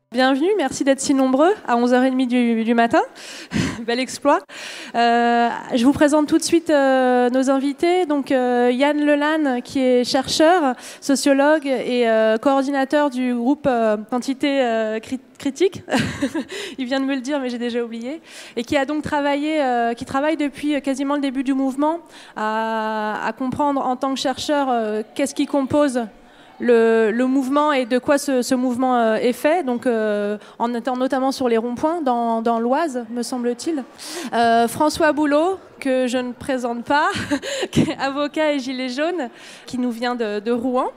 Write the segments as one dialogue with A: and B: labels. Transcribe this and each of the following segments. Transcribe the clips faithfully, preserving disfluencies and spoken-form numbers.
A: Bienvenue, merci d'être si nombreux à onze heures trente du, du matin. Bel exploit. Euh, je vous présente tout de suite euh, nos invités. Donc, euh, Yann Lelanne, qui est chercheur, sociologue et euh, coordinateur du groupe euh, Quantité euh, Critique. Il vient de me le dire, mais j'ai déjà oublié. Et qui a donc travaillé, euh, qui travaille depuis quasiment le début du mouvement à, à comprendre en tant que chercheur euh, qu'est-ce qui compose Le, le mouvement et de quoi ce, ce mouvement euh, est fait, donc euh, en étant notamment sur les ronds-points dans, dans l'Oise, me semble-t-il. Euh, François Boulot, que je ne présente pas, qui est avocat et gilet jaune, qui nous vient de, de Rouen.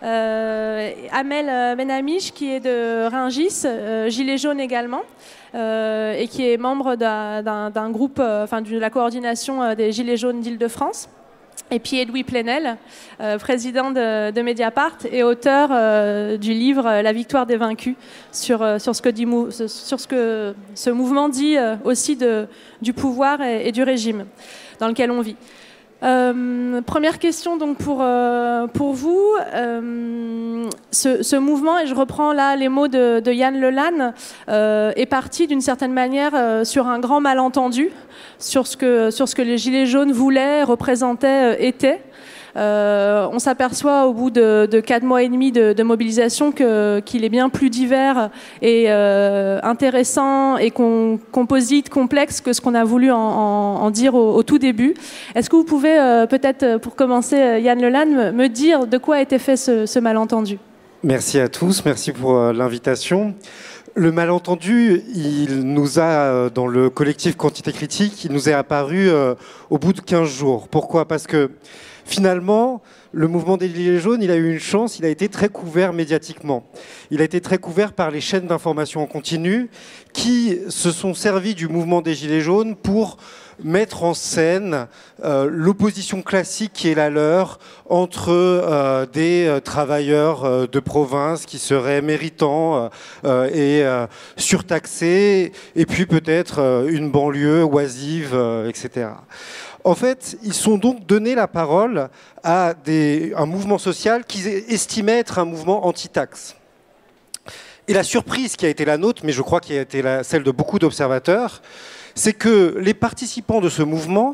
A: Euh, Amel Benamiche, qui est de Rungis, euh, gilet jaune également. Euh, et qui est membre d'un, d'un groupe, euh, enfin de la coordination des Gilets jaunes d'Île-de-France. Et puis Edoui Plenel, euh, président de, de Mediapart et auteur euh, du livre « La victoire des vaincus » sur, euh, sur, ce, que dit, sur ce que ce mouvement dit euh, aussi de, du pouvoir et, et du régime dans lequel on vit. Euh, première question donc pour, euh, pour vous. Euh, ce, ce mouvement, et je reprends là les mots de, de Yann Lelanne, euh, est parti d'une certaine manière euh, sur un grand malentendu, sur ce que, sur ce que les Gilets jaunes voulaient, représentaient, euh, étaient. Euh, on s'aperçoit au bout de, de quatre mois et demi de, de mobilisation que, qu'il est bien plus divers et euh, intéressant et com- composite, complexe que ce qu'on a voulu en, en, en dire au, au tout début. Est-ce que vous pouvez euh, peut-être, pour commencer, Yann Lelanne, me, me dire de quoi a été fait ce, ce malentendu ?
B: Merci à tous, merci pour euh, l'invitation. Le malentendu, il nous a, dans le collectif Quantité Critique, il nous est apparu euh, au bout de quinze jours. Pourquoi ? Parce que finalement, le mouvement des Gilets jaunes, il a eu une chance, il a été très couvert médiatiquement. Il a été très couvert par les chaînes d'information en continu qui se sont servis du mouvement des Gilets jaunes pour mettre en scène euh, l'opposition classique qui est la leur entre euh, des euh, travailleurs euh, de province qui seraient méritants euh, et euh, surtaxés, et puis peut-être euh, une banlieue oisive, euh, et cetera. En fait, ils sont donc donné la parole à des, un mouvement social qu'ils estimaient être un mouvement anti-taxe. Et la surprise qui a été la nôtre, mais je crois qui a été la, celle de beaucoup d'observateurs, c'est que les participants de ce mouvement,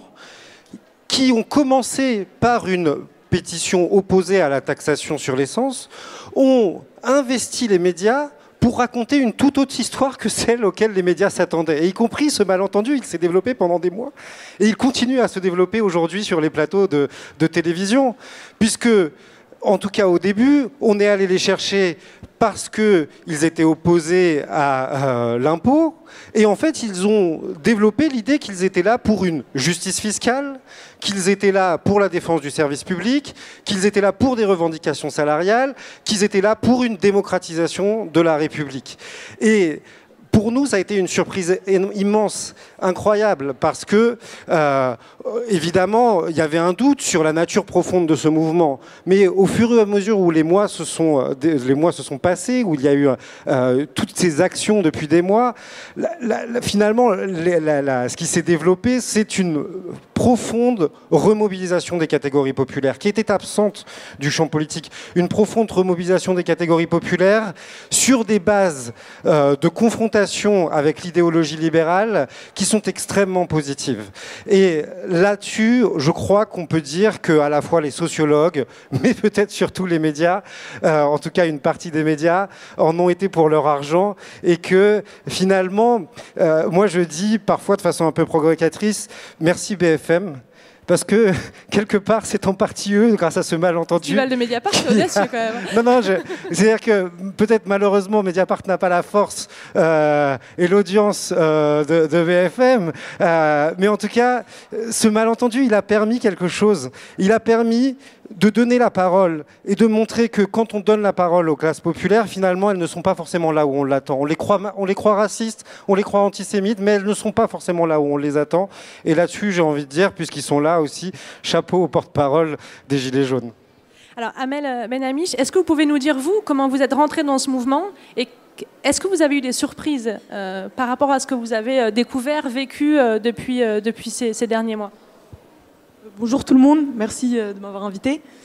B: qui ont commencé par une pétition opposée à la taxation sur l'essence, ont investi les médias pour raconter une toute autre histoire que celle auquel les médias s'attendaient. Et y compris ce malentendu, il s'est développé pendant des mois. Et il continue à se développer aujourd'hui sur les plateaux de, de télévision, puisque, en tout cas au début, on est allé les chercher parce qu'ils étaient opposés à euh, l'impôt. Et en fait, ils ont développé l'idée qu'ils étaient là pour une justice fiscale, qu'ils étaient là pour la défense du service public, qu'ils étaient là pour des revendications salariales, qu'ils étaient là pour une démocratisation de la République. Et pour nous, ça a été une surprise immense, incroyable, parce que, euh, évidemment, il y avait un doute sur la nature profonde de ce mouvement. Mais au fur et à mesure où les mois se sont, les mois se sont passés, où il y a eu euh, toutes ces actions depuis des mois, la, la, la, finalement, la, la, la, ce qui s'est développé, c'est une profonde remobilisation des catégories populaires, qui était absente du champ politique. Une profonde remobilisation des catégories populaires sur des bases euh, de confrontation avec l'idéologie libérale qui sont extrêmement positives. Et là-dessus, je crois qu'on peut dire qu'à la fois les sociologues, mais peut-être surtout les médias, euh, en tout cas une partie des médias, en ont été pour leur argent, et que finalement, euh, moi je dis parfois de façon un peu provocatrice, merci B F M. Parce que, quelque part, c'est en partie eux, grâce à ce malentendu.
A: Festival de Mediapart, c'est audacieux quand même.
B: non, non, je, c'est-à-dire que peut-être malheureusement, Mediapart n'a pas la force euh, et l'audience euh, de, de B F M. Euh, mais en tout cas, ce malentendu, il a permis quelque chose. Il a permis de donner la parole et de montrer que quand on donne la parole aux classes populaires, finalement, elles ne sont pas forcément là où on l'attend. On les croit, on les croit racistes, on les croit antisémites, mais elles ne sont pas forcément là où on les attend. Et là-dessus, j'ai envie de dire, puisqu'ils sont là aussi, chapeau au porte-parole des Gilets jaunes.
A: Alors, Amel Benamiche, est-ce que vous pouvez nous dire, vous, comment vous êtes rentré dans ce mouvement et est-ce que vous avez eu des surprises euh, par rapport à ce que vous avez découvert, vécu euh, depuis, euh, depuis ces, ces derniers mois ?
C: Bonjour tout le monde, merci de m'avoir invité.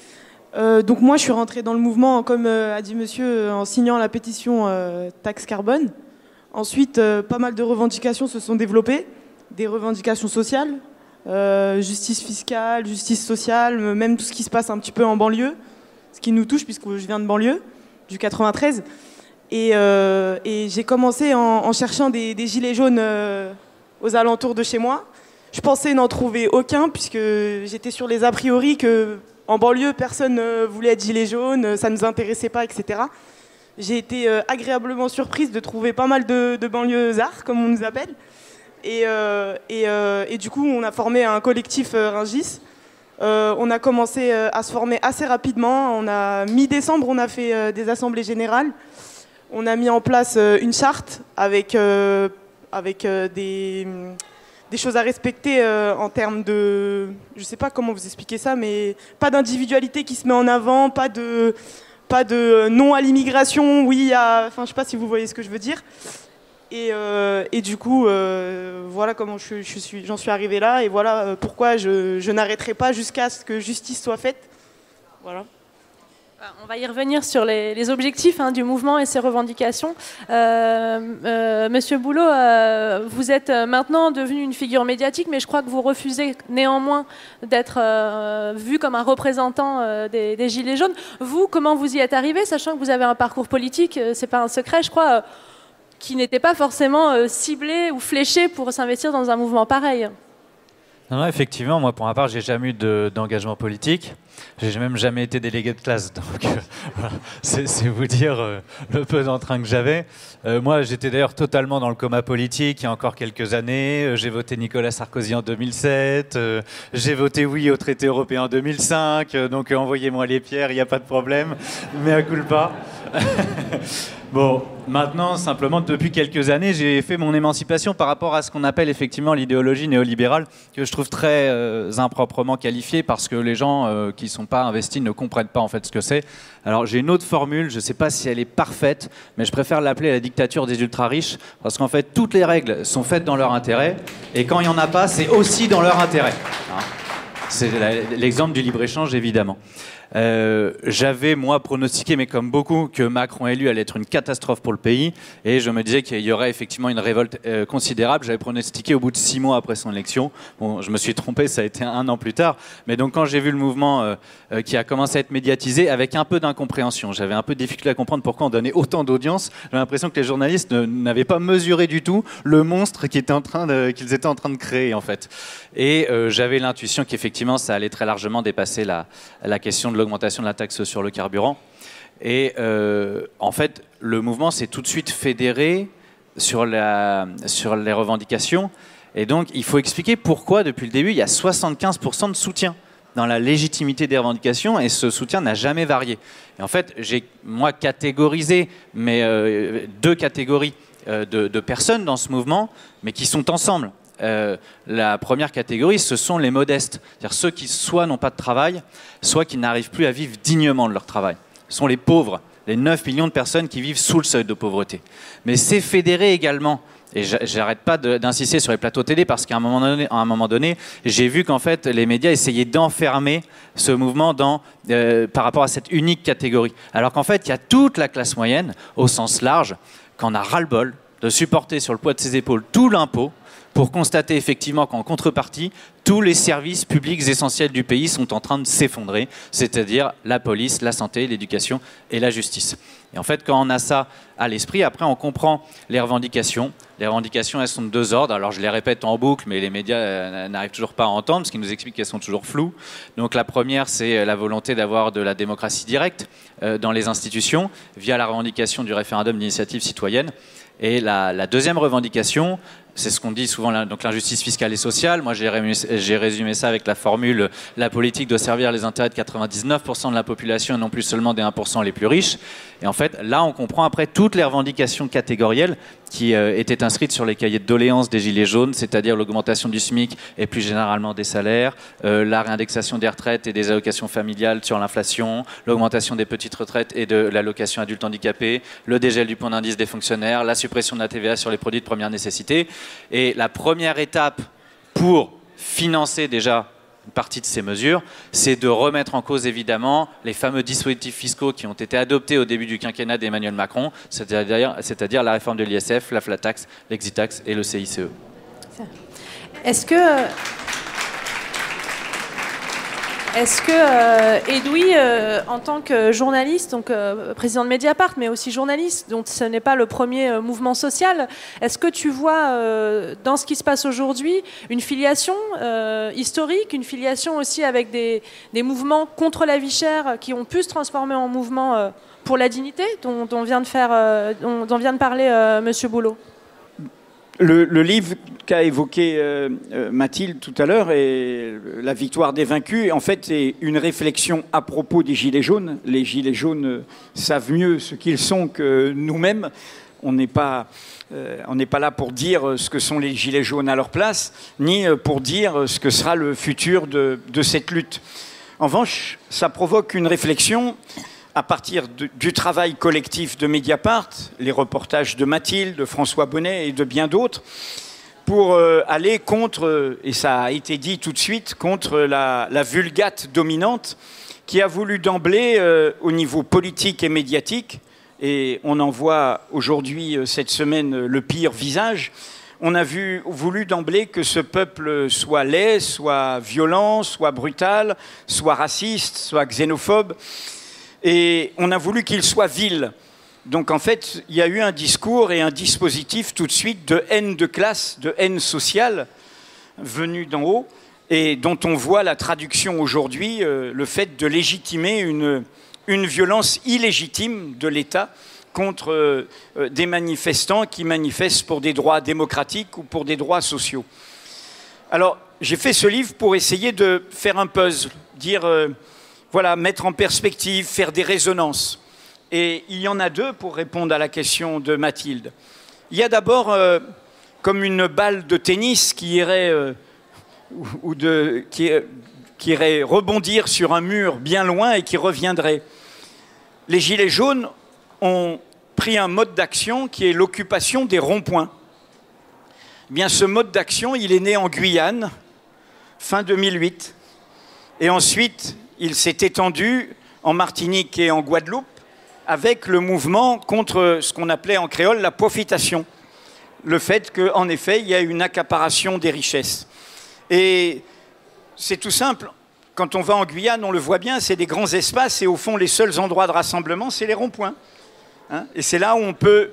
C: Euh, donc moi, je suis rentrée dans le mouvement, comme euh, a dit monsieur, en signant la pétition euh, taxe carbone. Ensuite, euh, pas mal de revendications se sont développées, des revendications sociales, euh, justice fiscale, justice sociale, même tout ce qui se passe un petit peu en banlieue, ce qui nous touche puisque je viens de banlieue, du quatre-vingt-treize. Et, euh, et j'ai commencé en, en cherchant des, des gilets jaunes euh, aux alentours de chez moi. Je pensais n'en trouver aucun puisque j'étais sur les a priori que en banlieue, personne ne voulait être gilet jaune, ça ne nous intéressait pas, et cetera. J'ai été euh, agréablement surprise de trouver pas mal de, de banlieusards, comme on nous appelle. Et, euh, et, euh, et du coup, on a formé un collectif euh, Rungis. Euh, on a commencé euh, à se former assez rapidement. On a, mi-décembre, on a fait euh, des assemblées générales. On a mis en place euh, une charte avec, euh, avec euh, des, des choses à respecter euh, en termes de... Je ne sais pas comment vous expliquer ça, mais pas d'individualité qui se met en avant, pas de... Pas de non à l'immigration, oui à... Enfin, je ne sais pas si vous voyez ce que je veux dire. Et, euh, et du coup, euh, voilà comment je, je suis, j'en suis arrivée là. Et voilà pourquoi je, je n'arrêterai pas jusqu'à ce que justice soit faite. Voilà.
A: On va y revenir sur les, les objectifs hein, du mouvement et ses revendications. Euh, euh, Monsieur Boulot, euh, vous êtes maintenant devenu une figure médiatique, mais je crois que vous refusez néanmoins d'être euh, vu comme un représentant euh, des, des Gilets jaunes. Vous, comment vous y êtes arrivé, sachant que vous avez un parcours politique, euh, c'est pas un secret, je crois, euh, qui n'était pas forcément euh, ciblé ou fléché pour s'investir dans un mouvement pareil.
D: Non, non, effectivement, moi pour ma part, j'ai jamais eu de, d'engagement politique. J'ai même jamais été délégué de classe, donc euh, voilà. c'est, c'est vous dire euh, le peu d'entrain que j'avais. Euh, moi, j'étais d'ailleurs totalement dans le coma politique il y a encore quelques années. Euh, j'ai voté Nicolas Sarkozy en deux mille sept. Euh, j'ai voté oui au traité européen en deux mille cinq. Euh, donc euh, envoyez-moi les pierres, il n'y a pas de problème. Mais à culpa. Bon, maintenant, simplement, depuis quelques années, j'ai fait mon émancipation par rapport à ce qu'on appelle effectivement l'idéologie néolibérale, que je trouve très euh, improprement qualifiée parce que les gens euh, qui ne sont pas investis ne comprennent pas en fait ce que c'est. Alors, j'ai une autre formule, je ne sais pas si elle est parfaite, mais je préfère l'appeler la dictature des ultra-riches parce qu'en fait, toutes les règles sont faites dans leur intérêt et quand il n'y en a pas, c'est aussi dans leur intérêt. Hein, c'est la, l'exemple du libre-échange, évidemment. Euh, j'avais moi pronostiqué, mais comme beaucoup, que Macron élu allait être une catastrophe pour le pays, et je me disais qu'il y aurait effectivement une révolte euh, considérable. J'avais pronostiqué au bout de six mois après son élection. Bon, je me suis trompé, ça a été un an plus tard. Mais donc quand j'ai vu le mouvement euh, euh, qui a commencé à être médiatisé, avec un peu d'incompréhension, j'avais un peu de difficulté à comprendre pourquoi on donnait autant d'audience. J'avais l'impression que les journalistes ne, n'avaient pas mesuré du tout le monstre qui était en train de, qu'ils étaient en train de créer en fait. Et euh, j'avais l'intuition qu'effectivement ça allait très largement dépasser la, la question de l'augmentation de la taxe sur le carburant. Et euh, en fait, le mouvement s'est tout de suite fédéré sur, la, sur les revendications. Et donc, il faut expliquer pourquoi, depuis le début, il y a soixante-quinze pour cent de soutien dans la légitimité des revendications, et ce soutien n'a jamais varié. Et en fait, j'ai, moi, catégorisé mais, euh, deux catégories euh, de, de personnes dans ce mouvement, mais qui sont ensemble. Euh, la première catégorie, ce sont les modestes, c'est-à-dire ceux qui soit n'ont pas de travail, soit qui n'arrivent plus à vivre dignement de leur travail. Ce sont les pauvres, les neuf millions de personnes qui vivent sous le seuil de pauvreté. Mais c'est fédéré également, et j'arrête pas de, d'insister sur les plateaux télé parce qu'à un moment donné, à un moment donné j'ai vu qu'en fait les médias essayaient d'enfermer ce mouvement dans, euh, par rapport à cette unique catégorie. Alors qu'en fait, il y a toute la classe moyenne, au sens large, qu'en a ras-le-bol de supporter sur le poids de ses épaules tout l'impôt, pour constater effectivement qu'en contrepartie, tous les services publics essentiels du pays sont en train de s'effondrer, c'est-à-dire la police, la santé, l'éducation et la justice. Et en fait, quand on a ça à l'esprit, après on comprend les revendications. Les revendications, elles sont de deux ordres. Alors je les répète en boucle, mais les médias euh, n'arrivent toujours pas à entendre, ce qui nous explique qu'elles sont toujours floues. Donc la première, c'est la volonté d'avoir de la démocratie directe euh, dans les institutions, via la revendication du référendum d'initiative citoyenne. Et la, la deuxième revendication, c'est ce qu'on dit souvent, donc l'injustice fiscale et sociale. Moi, j'ai résumé, j'ai résumé ça avec la formule « la politique doit servir les intérêts de quatre-vingt-dix-neuf pour cent de la population et non plus seulement des un pour cent les plus riches ». Et en fait, là, on comprend après toutes les revendications catégorielles qui euh, étaient inscrites sur les cahiers de doléances des Gilets jaunes, c'est-à-dire l'augmentation du SMIC et plus généralement des salaires, euh, la réindexation des retraites et des allocations familiales sur l'inflation, l'augmentation des petites retraites et de l'allocation adulte handicapé, le dégel du point d'indice des fonctionnaires, la suppression de la T V A sur les produits de première nécessité. Et la première étape pour financer déjà une partie de ces mesures, c'est de remettre en cause évidemment les fameux dispositifs fiscaux qui ont été adoptés au début du quinquennat d'Emmanuel Macron, c'est-à-dire, c'est-à-dire la réforme de l'I S F, la flat tax, l'exit tax et le C I C E.
A: Est-ce que... Est-ce que, euh, Edoui, euh, en tant que journaliste, donc euh, président de Mediapart, mais aussi journaliste, donc ce n'est pas le premier euh, mouvement social, est-ce que tu vois euh, dans ce qui se passe aujourd'hui une filiation euh, historique, une filiation aussi avec des, des mouvements contre la vie chère qui ont pu se transformer en mouvement euh, pour la dignité, dont, dont, vient, de faire, euh, dont, dont vient de parler euh, Monsieur Boulot?
E: Le, le livre qu'a évoqué euh, euh, Mathilde tout à l'heure, est La victoire des vaincus, en fait, c'est une réflexion à propos des Gilets jaunes. Les Gilets jaunes euh, savent mieux ce qu'ils sont que nous-mêmes. On n'est pas, euh, on n'est pas là pour dire ce que sont les Gilets jaunes à leur place, ni pour dire ce que sera le futur de, de cette lutte. En revanche, ça provoque une réflexion à partir de, du travail collectif de Mediapart, les reportages de Mathilde, de François Bonnet et de bien d'autres, pour euh, aller contre, et ça a été dit tout de suite, contre la, la vulgate dominante qui a voulu d'emblée, euh, au niveau politique et médiatique, et on en voit aujourd'hui, euh, cette semaine, le pire visage, on a vu, voulu d'emblée que ce peuple soit laid, soit violent, soit brutal, soit raciste, soit xénophobe. Et on a voulu qu'il soit vil. Donc en fait, il y a eu un discours et un dispositif tout de suite de haine de classe, de haine sociale, venue d'en haut, et dont on voit la traduction aujourd'hui, euh, le fait de légitimer une, une violence illégitime de l'État contre euh, des manifestants qui manifestent pour des droits démocratiques ou pour des droits sociaux. Alors, j'ai fait ce livre pour essayer de faire un puzzle, dire... Euh, Voilà, mettre en perspective, faire des résonances. Et il y en a deux pour répondre à la question de Mathilde. Il y a d'abord euh, comme une balle de tennis qui irait, euh, ou, ou de, qui, qui irait rebondir sur un mur bien loin et qui reviendrait. Les Gilets jaunes ont pris un mode d'action qui est l'occupation des ronds-points. Eh bien, ce mode d'action, il est né en Guyane, fin deux mille huit. Et ensuite... il s'est étendu en Martinique et en Guadeloupe avec le mouvement contre ce qu'on appelait en créole la profitation. Le fait qu'en effet, il y a une accaparation des richesses. Et c'est tout simple. Quand on va en Guyane, on le voit bien, c'est des grands espaces et au fond, les seuls endroits de rassemblement, c'est les ronds-points. Hein, et c'est là où on peut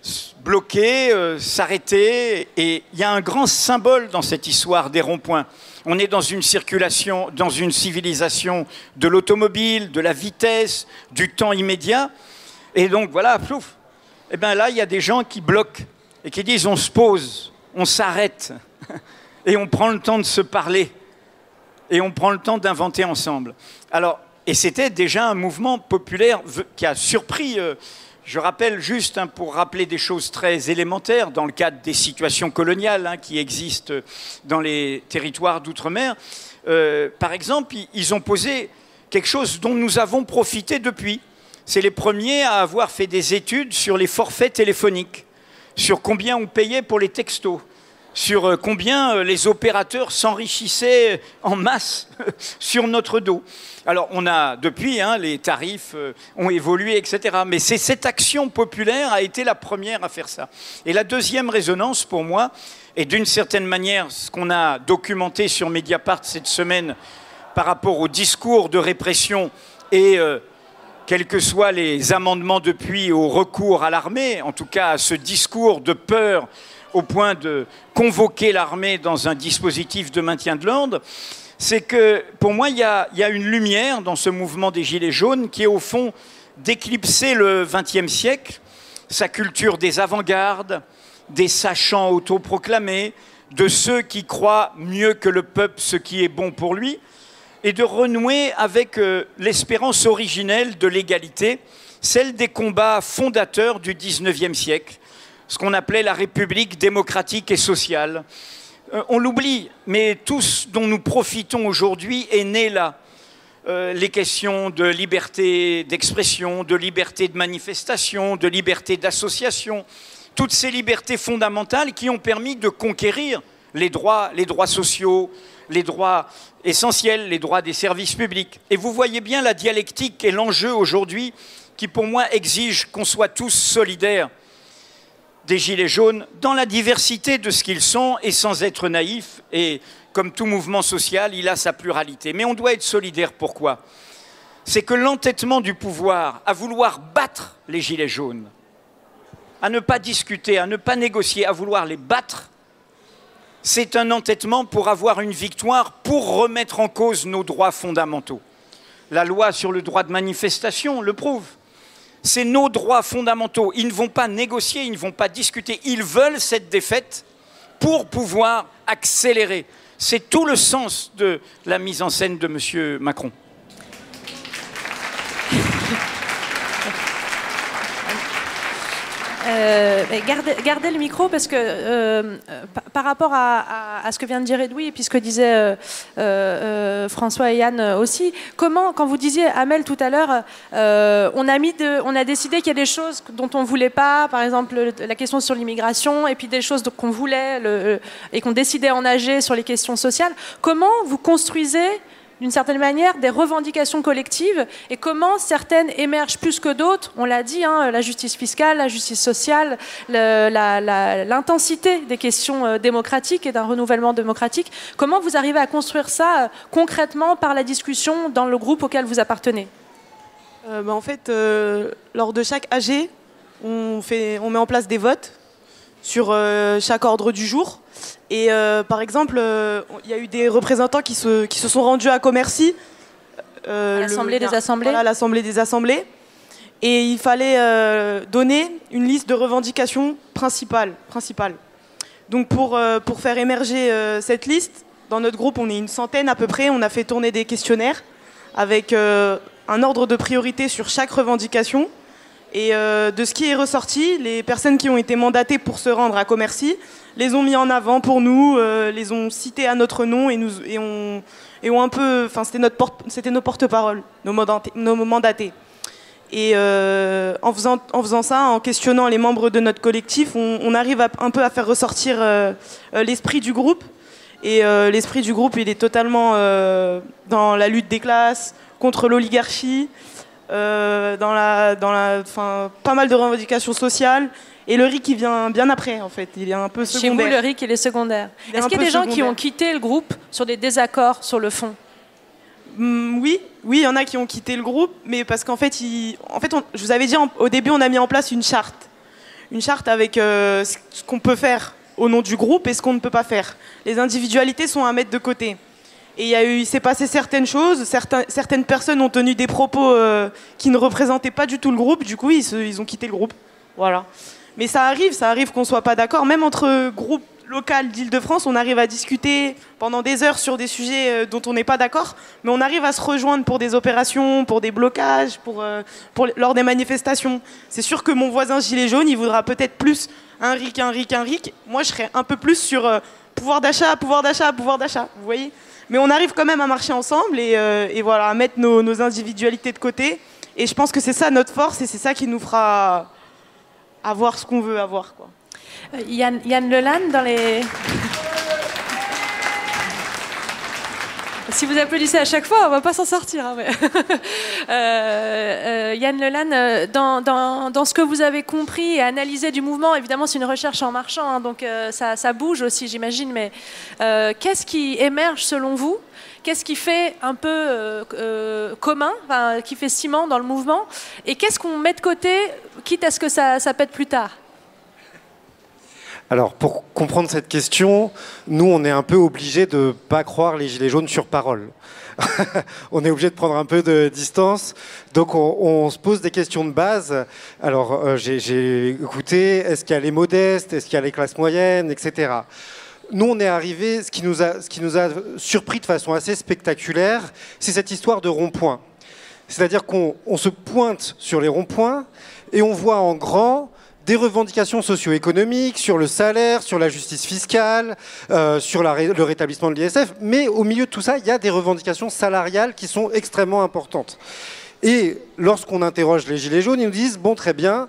E: bloquer, euh, s'arrêter. Et il y a un grand symbole dans cette histoire des ronds-points. On est dans une circulation, dans une civilisation de l'automobile, de la vitesse, du temps immédiat. Et donc, voilà, plouf. Et bien là, il y a des gens qui bloquent et qui disent on se pose, on s'arrête et on prend le temps de se parler et on prend le temps d'inventer ensemble. Alors, et c'était déjà un mouvement populaire qui a surpris... Euh, Je rappelle juste, hein, pour rappeler des choses très élémentaires, dans le cadre des situations coloniales hein, qui existent dans les territoires d'outre-mer, euh, par exemple, ils ont posé quelque chose dont nous avons profité depuis. C'est les premiers à avoir fait des études sur les forfaits téléphoniques, sur combien on payait pour les textos, sur combien les opérateurs s'enrichissaient en masse sur notre dos. Alors, on a, depuis, hein, les tarifs ont évolué, et cetera. Mais c'est cette action populaire a été la première à faire ça. Et la deuxième résonance, pour moi, et d'une certaine manière, ce qu'on a documenté sur Mediapart cette semaine par rapport au discours de répression et, euh, quels que soient les amendements depuis, au recours à l'armée, en tout cas à ce discours de peur au point de convoquer l'armée dans un dispositif de maintien de l'ordre, c'est que, pour moi, il y a, il y a une lumière dans ce mouvement des Gilets jaunes qui est, au fond, d'éclipser le vingtième siècle, sa culture des avant-gardes, des sachants autoproclamés, de ceux qui croient mieux que le peuple ce qui est bon pour lui, et de renouer avec euh, l'espérance originelle de l'égalité, celle des combats fondateurs du dix-neuvième siècle, ce qu'on appelait la République démocratique et sociale. Euh, on l'oublie, mais tout ce dont nous profitons aujourd'hui est né là. Euh, les questions de liberté d'expression, de liberté de manifestation, de liberté d'association, toutes ces libertés fondamentales qui ont permis de conquérir les droits, les droits sociaux, les droits essentiels, les droits des services publics. Et vous voyez bien la dialectique et l'enjeu aujourd'hui qui, pour moi, exige qu'on soit tous solidaires des Gilets jaunes dans la diversité de ce qu'ils sont et sans être naïfs. Et comme tout mouvement social, il a sa pluralité. Mais on doit être solidaire. Pourquoi ? C'est que l'entêtement du pouvoir à vouloir battre les Gilets jaunes, à ne pas discuter, à ne pas négocier, à vouloir les battre, c'est un entêtement pour avoir une victoire, pour remettre en cause nos droits fondamentaux. La loi sur le droit de manifestation le prouve. C'est nos droits fondamentaux. Ils ne vont pas négocier, ils ne vont pas discuter. Ils veulent cette défaite pour pouvoir accélérer. C'est tout le sens de la mise en scène de M. Macron.
A: Euh, gardez, gardez le micro parce que euh, par, par rapport à, à, à ce que vient de dire Edoui et puis ce que disaient euh, euh, François et Yann aussi, comment, quand vous disiez Amel tout à l'heure, euh, on a mis de, on a décidé qu'il y a des choses dont on voulait pas, par exemple le, la question sur l'immigration, et puis des choses qu'on voulait le, et qu'on décidait en nager sur les questions sociales. Comment vous construisez d'une certaine manière, des revendications collectives et comment certaines émergent plus que d'autres. On l'a dit, hein, la justice fiscale, la justice sociale, l'intensité des questions euh, démocratiques et d'un renouvellement démocratique. Comment vous arrivez à construire ça euh, concrètement par la discussion dans le groupe auquel vous appartenez ?
C: euh, bah, En fait, euh, lors de chaque A G, on, fait, on met en place des votes sur euh, chaque ordre du jour. Et euh, par exemple, il euh, y a eu des représentants qui se, qui se sont rendus à Commercy.
A: Euh, l'Assemblée des Assemblées.
C: Voilà, l'Assemblée des Assemblées. Et il fallait euh, donner une liste de revendications principales. principales. Donc pour, euh, pour faire émerger euh, cette liste, dans notre groupe, on est une centaine à peu près. On a fait tourner des questionnaires avec euh, un ordre de priorité sur chaque revendication. Et euh, de ce qui est ressorti, les personnes qui ont été mandatées pour se rendre à Commercy les ont mis en avant pour nous, euh, les ont cités à notre nom et, nous, et, ont, et ont un peu... Enfin, c'était notre porte, c'était nos porte-paroles, nos mandatés. Nos mandatés. Et euh, en, faisant, en faisant ça, en questionnant les membres de notre collectif, on, on arrive à, un peu à faire ressortir euh, l'esprit du groupe. Et euh, l'esprit du groupe, il est totalement euh, dans la lutte des classes, contre l'oligarchie, Euh, dans la, dans la, enfin, pas mal de revendications sociales. Et le R I C, il vient bien après, en fait. Il est un peu secondaire.
A: Chez vous, le R I C, il est secondaire. Est-ce qu'il y a des gens secondaire. qui ont quitté le groupe sur des désaccords sur le fond ?
C: Mmh, Oui, oui, il y en a qui ont quitté le groupe, mais parce qu'en fait, il, en fait on, je vous avais dit, en, au début, on a mis en place une charte. Une charte avec euh, ce qu'on peut faire au nom du groupe et ce qu'on ne peut pas faire. Les individualités sont à mettre de côté. Et il, y a eu, il s'est passé certaines choses, certains, certaines personnes ont tenu des propos euh, qui ne représentaient pas du tout le groupe, du coup ils, se, ils ont quitté le groupe. Voilà. Mais ça arrive, ça arrive qu'on ne soit pas d'accord, même entre groupes locaux d'Île-de-France, on arrive à discuter pendant des heures sur des sujets dont on n'est pas d'accord, mais on arrive à se rejoindre pour des opérations, pour des blocages, pour, euh, pour, lors des manifestations. C'est sûr que mon voisin gilet jaune, il voudra peut-être plus un R I C, un R I C, un R I C. Moi je serais un peu plus sur euh, pouvoir d'achat, pouvoir d'achat, pouvoir d'achat, vous voyez ? Mais on arrive quand même à marcher ensemble et, euh, et voilà, à mettre nos, nos individualités de côté. Et je pense que c'est ça notre force et c'est ça qui nous fera avoir ce qu'on veut avoir, quoi.
A: Euh, Yann, Yann Lelanne, dans les... Si vous applaudissez à chaque fois, on ne va pas s'en sortir. Hein, mais... euh, euh, Yann Lelanne, dans, dans, dans ce que vous avez compris et analysé du mouvement, évidemment c'est une recherche en marchant, hein, donc euh, ça, ça bouge aussi j'imagine, mais euh, qu'est-ce qui émerge selon vous ? Qu'est-ce qui fait un peu euh, euh, commun, enfin, qui fait ciment dans le mouvement ? Et qu'est-ce qu'on met de côté, quitte à ce que ça, ça pète plus tard ?
B: Alors, pour comprendre cette question, nous, on est un peu obligés de ne pas croire les Gilets jaunes sur parole. On est obligé de prendre un peu de distance. Donc, on, on se pose des questions de base. Alors, euh, j'ai, j'ai écouté, est-ce qu'il y a les modestes, est-ce qu'il y a les classes moyennes, et cetera. Nous, on est arrivé, ce qui nous a, ce qui nous a surpris de façon assez spectaculaire, c'est cette histoire de rond-point. C'est-à-dire qu'on on se pointe sur les ronds-points et on voit en grand des revendications socio-économiques, sur le salaire, sur la justice fiscale, euh, sur la ré le rétablissement de l'I S F. Mais au milieu de tout ça, il y a des revendications salariales qui sont extrêmement importantes. Et lorsqu'on interroge les Gilets jaunes, ils nous disent « Bon, très bien,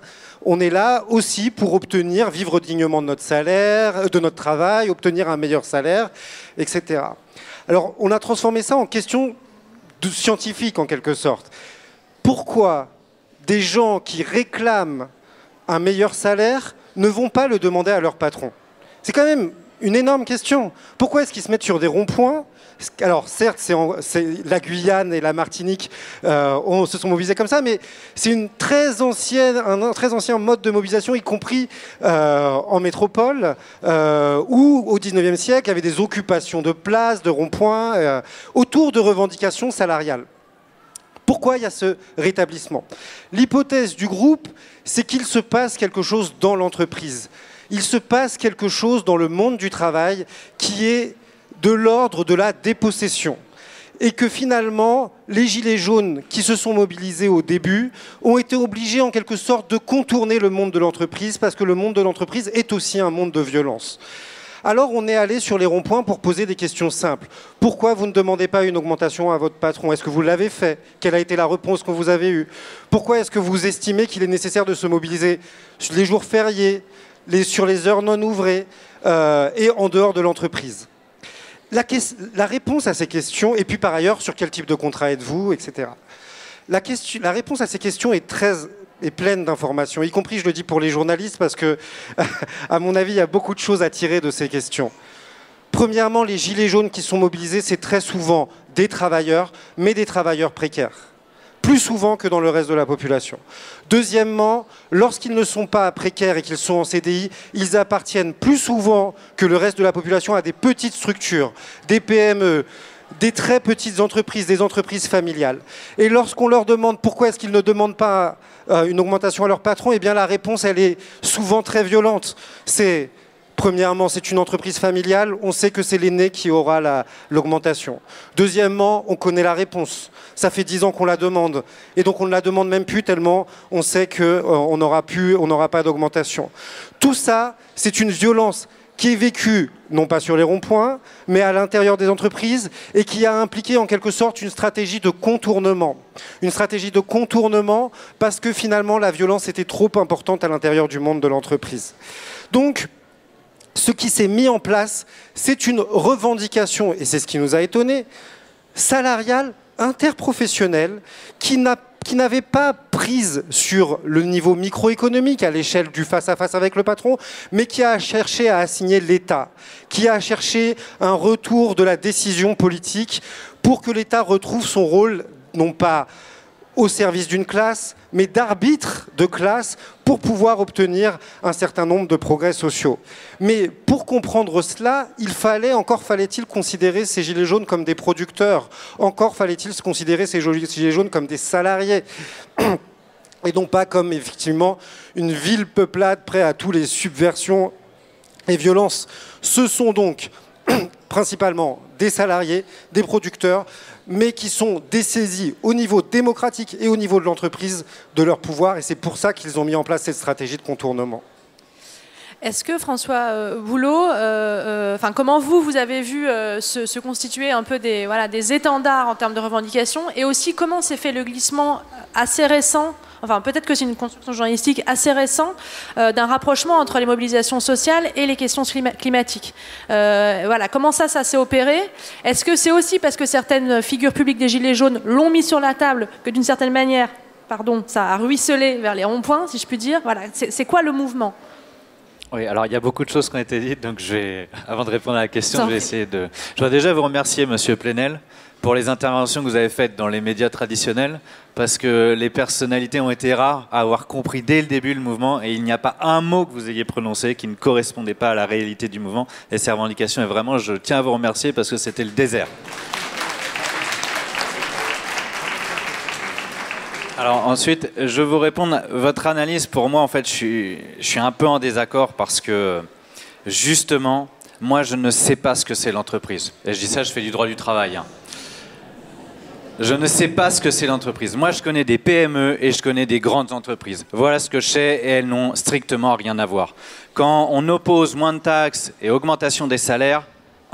B: On est là aussi pour obtenir, vivre dignement de notre salaire, de notre travail, obtenir un meilleur salaire, et cetera. Alors, on a transformé ça en question de scientifique, en quelque sorte. Pourquoi des gens qui réclament un meilleur salaire ne vont pas le demander à leur patron? C'est quand même une énorme question. Pourquoi est-ce qu'ils se mettent sur des ronds-points? Alors certes, c'est en, c'est la Guyane et la Martinique euh, on, se sont mobilisés comme ça, mais c'est une très ancienne, un très ancien mode de mobilisation, y compris euh, en métropole, euh, où au dix-neuvième siècle, il y avait des occupations de places, de ronds-points, euh, autour de revendications salariales. Pourquoi il y a ce rétablissement? L'hypothèse du groupe, c'est qu'il se passe quelque chose dans l'entreprise. Il se passe quelque chose dans le monde du travail qui est de l'ordre de la dépossession. Et que finalement, les gilets jaunes qui se sont mobilisés au début ont été obligés en quelque sorte de contourner le monde de l'entreprise parce que le monde de l'entreprise est aussi un monde de violence. Alors on est allé sur les ronds-points pour poser des questions simples. Pourquoi vous ne demandez pas une augmentation à votre patron? Est-ce que vous l'avez fait? Quelle a été la réponse que vous avez eue? Pourquoi est-ce que vous estimez qu'il est nécessaire de se mobiliser sur les jours fériés, les, sur les heures non ouvrées euh, et en dehors de l'entreprise? La, la réponse à ces questions, et puis par ailleurs, sur quel type de contrat êtes-vous, et cetera. La, question, la réponse à ces questions est très est pleine d'informations, y compris, je le dis pour les journalistes, parce que, à mon avis, il y a beaucoup de choses à tirer de ces questions. Premièrement, les gilets jaunes qui sont mobilisés, c'est très souvent des travailleurs, mais des travailleurs précaires. Plus souvent que dans le reste de la population. Deuxièmement, lorsqu'ils ne sont pas précaires et qu'ils sont en C D I, ils appartiennent plus souvent que le reste de la population à des petites structures, des P M E, des très petites entreprises, des entreprises familiales. Et lorsqu'on leur demande pourquoi est-ce qu'ils ne demandent pas une augmentation à leur patron, eh bien la réponse, elle est souvent très violente. C'est... Premièrement, c'est une entreprise familiale, on sait que c'est l'aîné qui aura la, l'augmentation. Deuxièmement, on connaît la réponse. Ça fait dix ans qu'on la demande. Et donc on ne la demande même plus tellement on sait qu'on euh, n'aura plus, on n'aura pas d'augmentation. Tout ça, c'est une violence qui est vécue, non pas sur les ronds-points, mais à l'intérieur des entreprises et qui a impliqué en quelque sorte une stratégie de contournement. Une stratégie de contournement parce que finalement la violence était trop importante à l'intérieur du monde de l'entreprise. Donc, ce qui s'est mis en place, c'est une revendication, et c'est ce qui nous a étonnés, salariale, interprofessionnelle, qui n'a, qui n'avait pas prise sur le niveau microéconomique, à l'échelle du face-à-face avec le patron, mais qui a cherché à assigner l'État, qui a cherché un retour de la décision politique pour que l'État retrouve son rôle, non pas au service d'une classe, mais d'arbitre de classe pour pouvoir obtenir un certain nombre de progrès sociaux. Mais pour comprendre cela, il fallait, encore fallait-il considérer ces gilets jaunes comme des producteurs, encore fallait-il considérer ces gilets jaunes comme des salariés, et non pas comme effectivement une ville peuplade prête à toutes les subversions et violences. Ce sont donc principalement des salariés, des producteurs, mais qui sont dessaisis au niveau démocratique et au niveau de l'entreprise de leur pouvoir, et c'est pour ça qu'ils ont mis en place cette stratégie de contournement.
A: Est-ce que François euh, Boulot, euh, euh, enfin, comment vous, vous avez vu euh, se, se constituer un peu des, voilà, des étendards en termes de revendications, et aussi comment s'est fait le glissement assez récent, enfin peut-être que c'est une construction journalistique assez récente, euh, d'un rapprochement entre les mobilisations sociales et les questions clima climatiques. Euh, voilà, comment ça, ça s'est opéré? Est-ce que c'est aussi parce que certaines figures publiques des Gilets jaunes l'ont mis sur la table que d'une certaine manière, pardon, ça a ruisselé vers les ronds-points, si je puis dire? Voilà, c'est quoi le mouvement?
D: Oui, alors il y a beaucoup de choses qui ont été dites, donc je vais, avant de répondre à la question, je vais essayer de... Je voudrais déjà vous remercier, Monsieur Plenel, pour les interventions que vous avez faites dans les médias traditionnels, parce que les personnalités ont été rares à avoir compris dès le début le mouvement, et il n'y a pas un mot que vous ayez prononcé qui ne correspondait pas à la réalité du mouvement et ses revendications, et vraiment, je tiens à vous remercier parce que c'était le désert. Alors ensuite, je vais vous répondre. Votre analyse, pour moi, en fait, je suis, je suis un peu en désaccord parce que, justement, moi, je ne sais pas ce que c'est l'entreprise. Et je dis ça, je fais du droit du travail. Hein. Je ne sais pas ce que c'est l'entreprise. Moi, je connais des P M E et je connais des grandes entreprises. Voilà ce que je sais et elles n'ont strictement rien à voir. Quand on oppose moins de taxes et augmentation des salaires,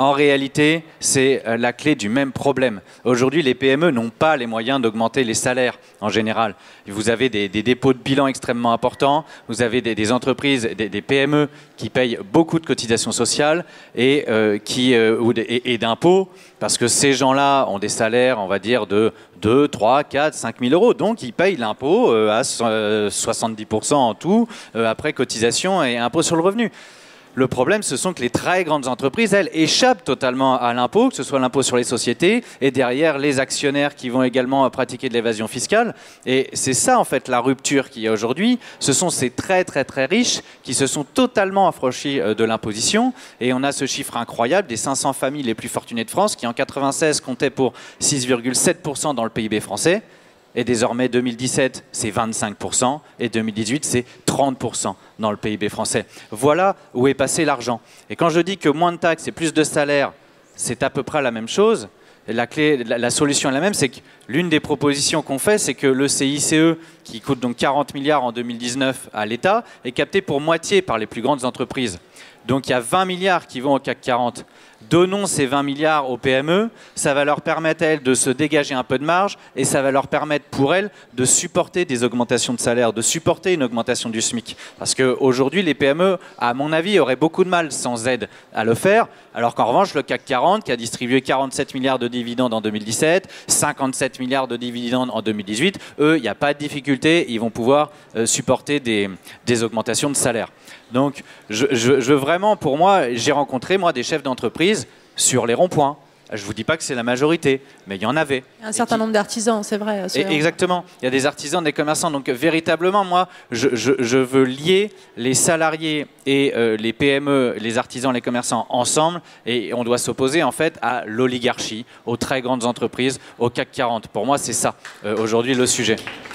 D: en réalité, c'est la clé du même problème. Aujourd'hui, les P M E n'ont pas les moyens d'augmenter les salaires en général. Vous avez des, des dépôts de bilan extrêmement importants, vous avez des, des entreprises, des, des P M E qui payent beaucoup de cotisations sociales et, euh, qui, euh, ou de, et, et d'impôts, parce que ces gens-là ont des salaires, on va dire, de deux, trois, quatre, cinq mille euros. Donc, ils payent l'impôt euh, à soixante-dix pour cent en tout, euh, après cotisation et impôt sur le revenu. Le problème, ce sont que les très grandes entreprises, elles, échappent totalement à l'impôt, que ce soit l'impôt sur les sociétés, et derrière, les actionnaires qui vont également pratiquer de l'évasion fiscale. Et c'est ça, en fait, la rupture qu'il y a aujourd'hui. Ce sont ces très, très, très riches qui se sont totalement affranchis de l'imposition. Et on a ce chiffre incroyable des cinq cents familles les plus fortunées de France, qui en quatre-vingt-seize comptaient pour six virgule sept pour cent dans le P I B français. Et désormais, deux mille dix-sept, c'est vingt-cinq pour cent, et deux mille dix-huit, c'est trente pour cent dans le P I B français. Voilà où est passé l'argent. Et quand je dis que moins de taxes et plus de salaires, c'est à peu près la même chose, la, clé, la, la solution est la même, c'est que l'une des propositions qu'on fait, c'est que le C I C E, qui coûte donc quarante milliards en deux mille dix-neuf à l'État, est capté pour moitié par les plus grandes entreprises. Donc il y a vingt milliards qui vont au C A C quarante. Donnons ces vingt milliards aux P M E, ça va leur permettre à elles de se dégager un peu de marge et ça va leur permettre pour elles de supporter des augmentations de salaire, de supporter une augmentation du SMIC. Parce qu'aujourd'hui, les P M E, à mon avis, auraient beaucoup de mal sans aide à le faire, alors qu'en revanche, le C A C quarante, qui a distribué quarante-sept milliards de dividendes en deux mille dix-sept, cinquante-sept milliards de dividendes en deux mille dix-huit, eux, il n'y a pas de difficulté, ils vont pouvoir euh, supporter des, des augmentations de salaire. Donc, je, je, je veux vraiment, pour moi, j'ai rencontré, moi, des chefs d'entreprise sur les ronds-points. Je ne vous dis pas que c'est la majorité, mais il y en avait.
A: Un certain nombre d'artisans, c'est vrai.
D: Et exactement. Il y a des artisans, des commerçants. Donc, véritablement, moi, je, je, je veux lier les salariés et euh, les P M E, les artisans, les commerçants ensemble. Et on doit s'opposer, en fait, à l'oligarchie, aux très grandes entreprises, au C A C quarante. Pour moi, c'est ça, euh, aujourd'hui, le sujet.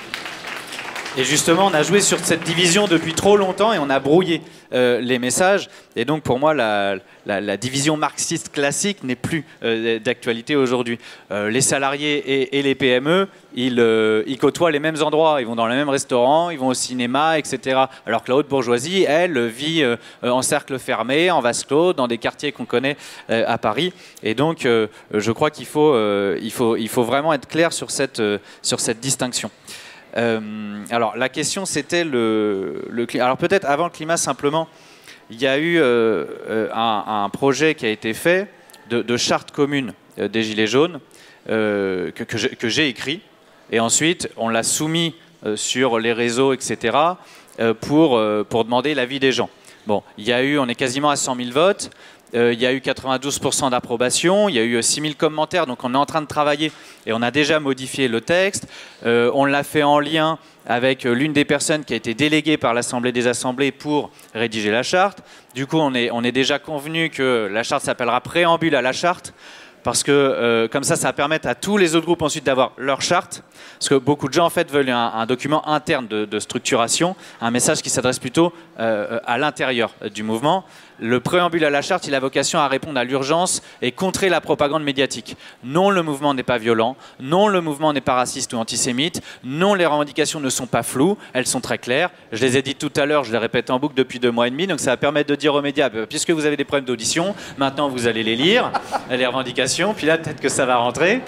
D: Et justement, on a joué sur cette division depuis trop longtemps et on a brouillé euh, les messages. Et donc, pour moi, la, la, la division marxiste classique n'est plus euh, d'actualité aujourd'hui. Euh, les salariés et, et les P M E, ils, euh, ils côtoient les mêmes endroits. Ils vont dans les mêmes restaurants, ils vont au cinéma, et cetera. Alors que la haute bourgeoisie, elle, vit euh, en cercle fermé, en vase clos, dans des quartiers qu'on connaît euh, à Paris. Et donc, euh, je crois qu'il faut, euh, il faut, il faut vraiment être clair sur cette, euh, sur cette distinction. Euh, alors la question c'était le, le climat. Alors peut-être avant le climat simplement, il y a eu euh, un, un projet qui a été fait de, de charte commune des Gilets jaunes euh, que, que j'ai écrit et ensuite on l'a soumis euh, sur les réseaux et cetera euh, pour, euh, pour demander l'avis des gens. Bon, il y a eu, on est quasiment à cent mille votes. Euh, il y a eu quatre-vingt-douze pour cent d'approbation, il y a eu six mille commentaires, donc on est en train de travailler et on a déjà modifié le texte. Euh, on l'a fait en lien avec l'une des personnes qui a été déléguée par l'Assemblée des Assemblées pour rédiger la charte. Du coup, on est, on est déjà convenu que la charte s'appellera préambule à la charte, parce que euh, comme ça, ça va permettre à tous les autres groupes ensuite d'avoir leur charte. Parce que beaucoup de gens en fait veulent un, un document interne de, de structuration, un message qui s'adresse plutôt euh, à l'intérieur du mouvement. Le préambule à la charte, il a vocation à répondre à l'urgence et contrer la propagande médiatique. Non, le mouvement n'est pas violent. Non, le mouvement n'est pas raciste ou antisémite. Non, les revendications ne sont pas floues. Elles sont très claires. Je les ai dites tout à l'heure, je les répète en boucle depuis deux mois et demi. Donc ça va permettre de dire aux médias, puisque vous avez des problèmes d'audition, maintenant vous allez les lire, les revendications. Puis là, peut-être que ça va rentrer.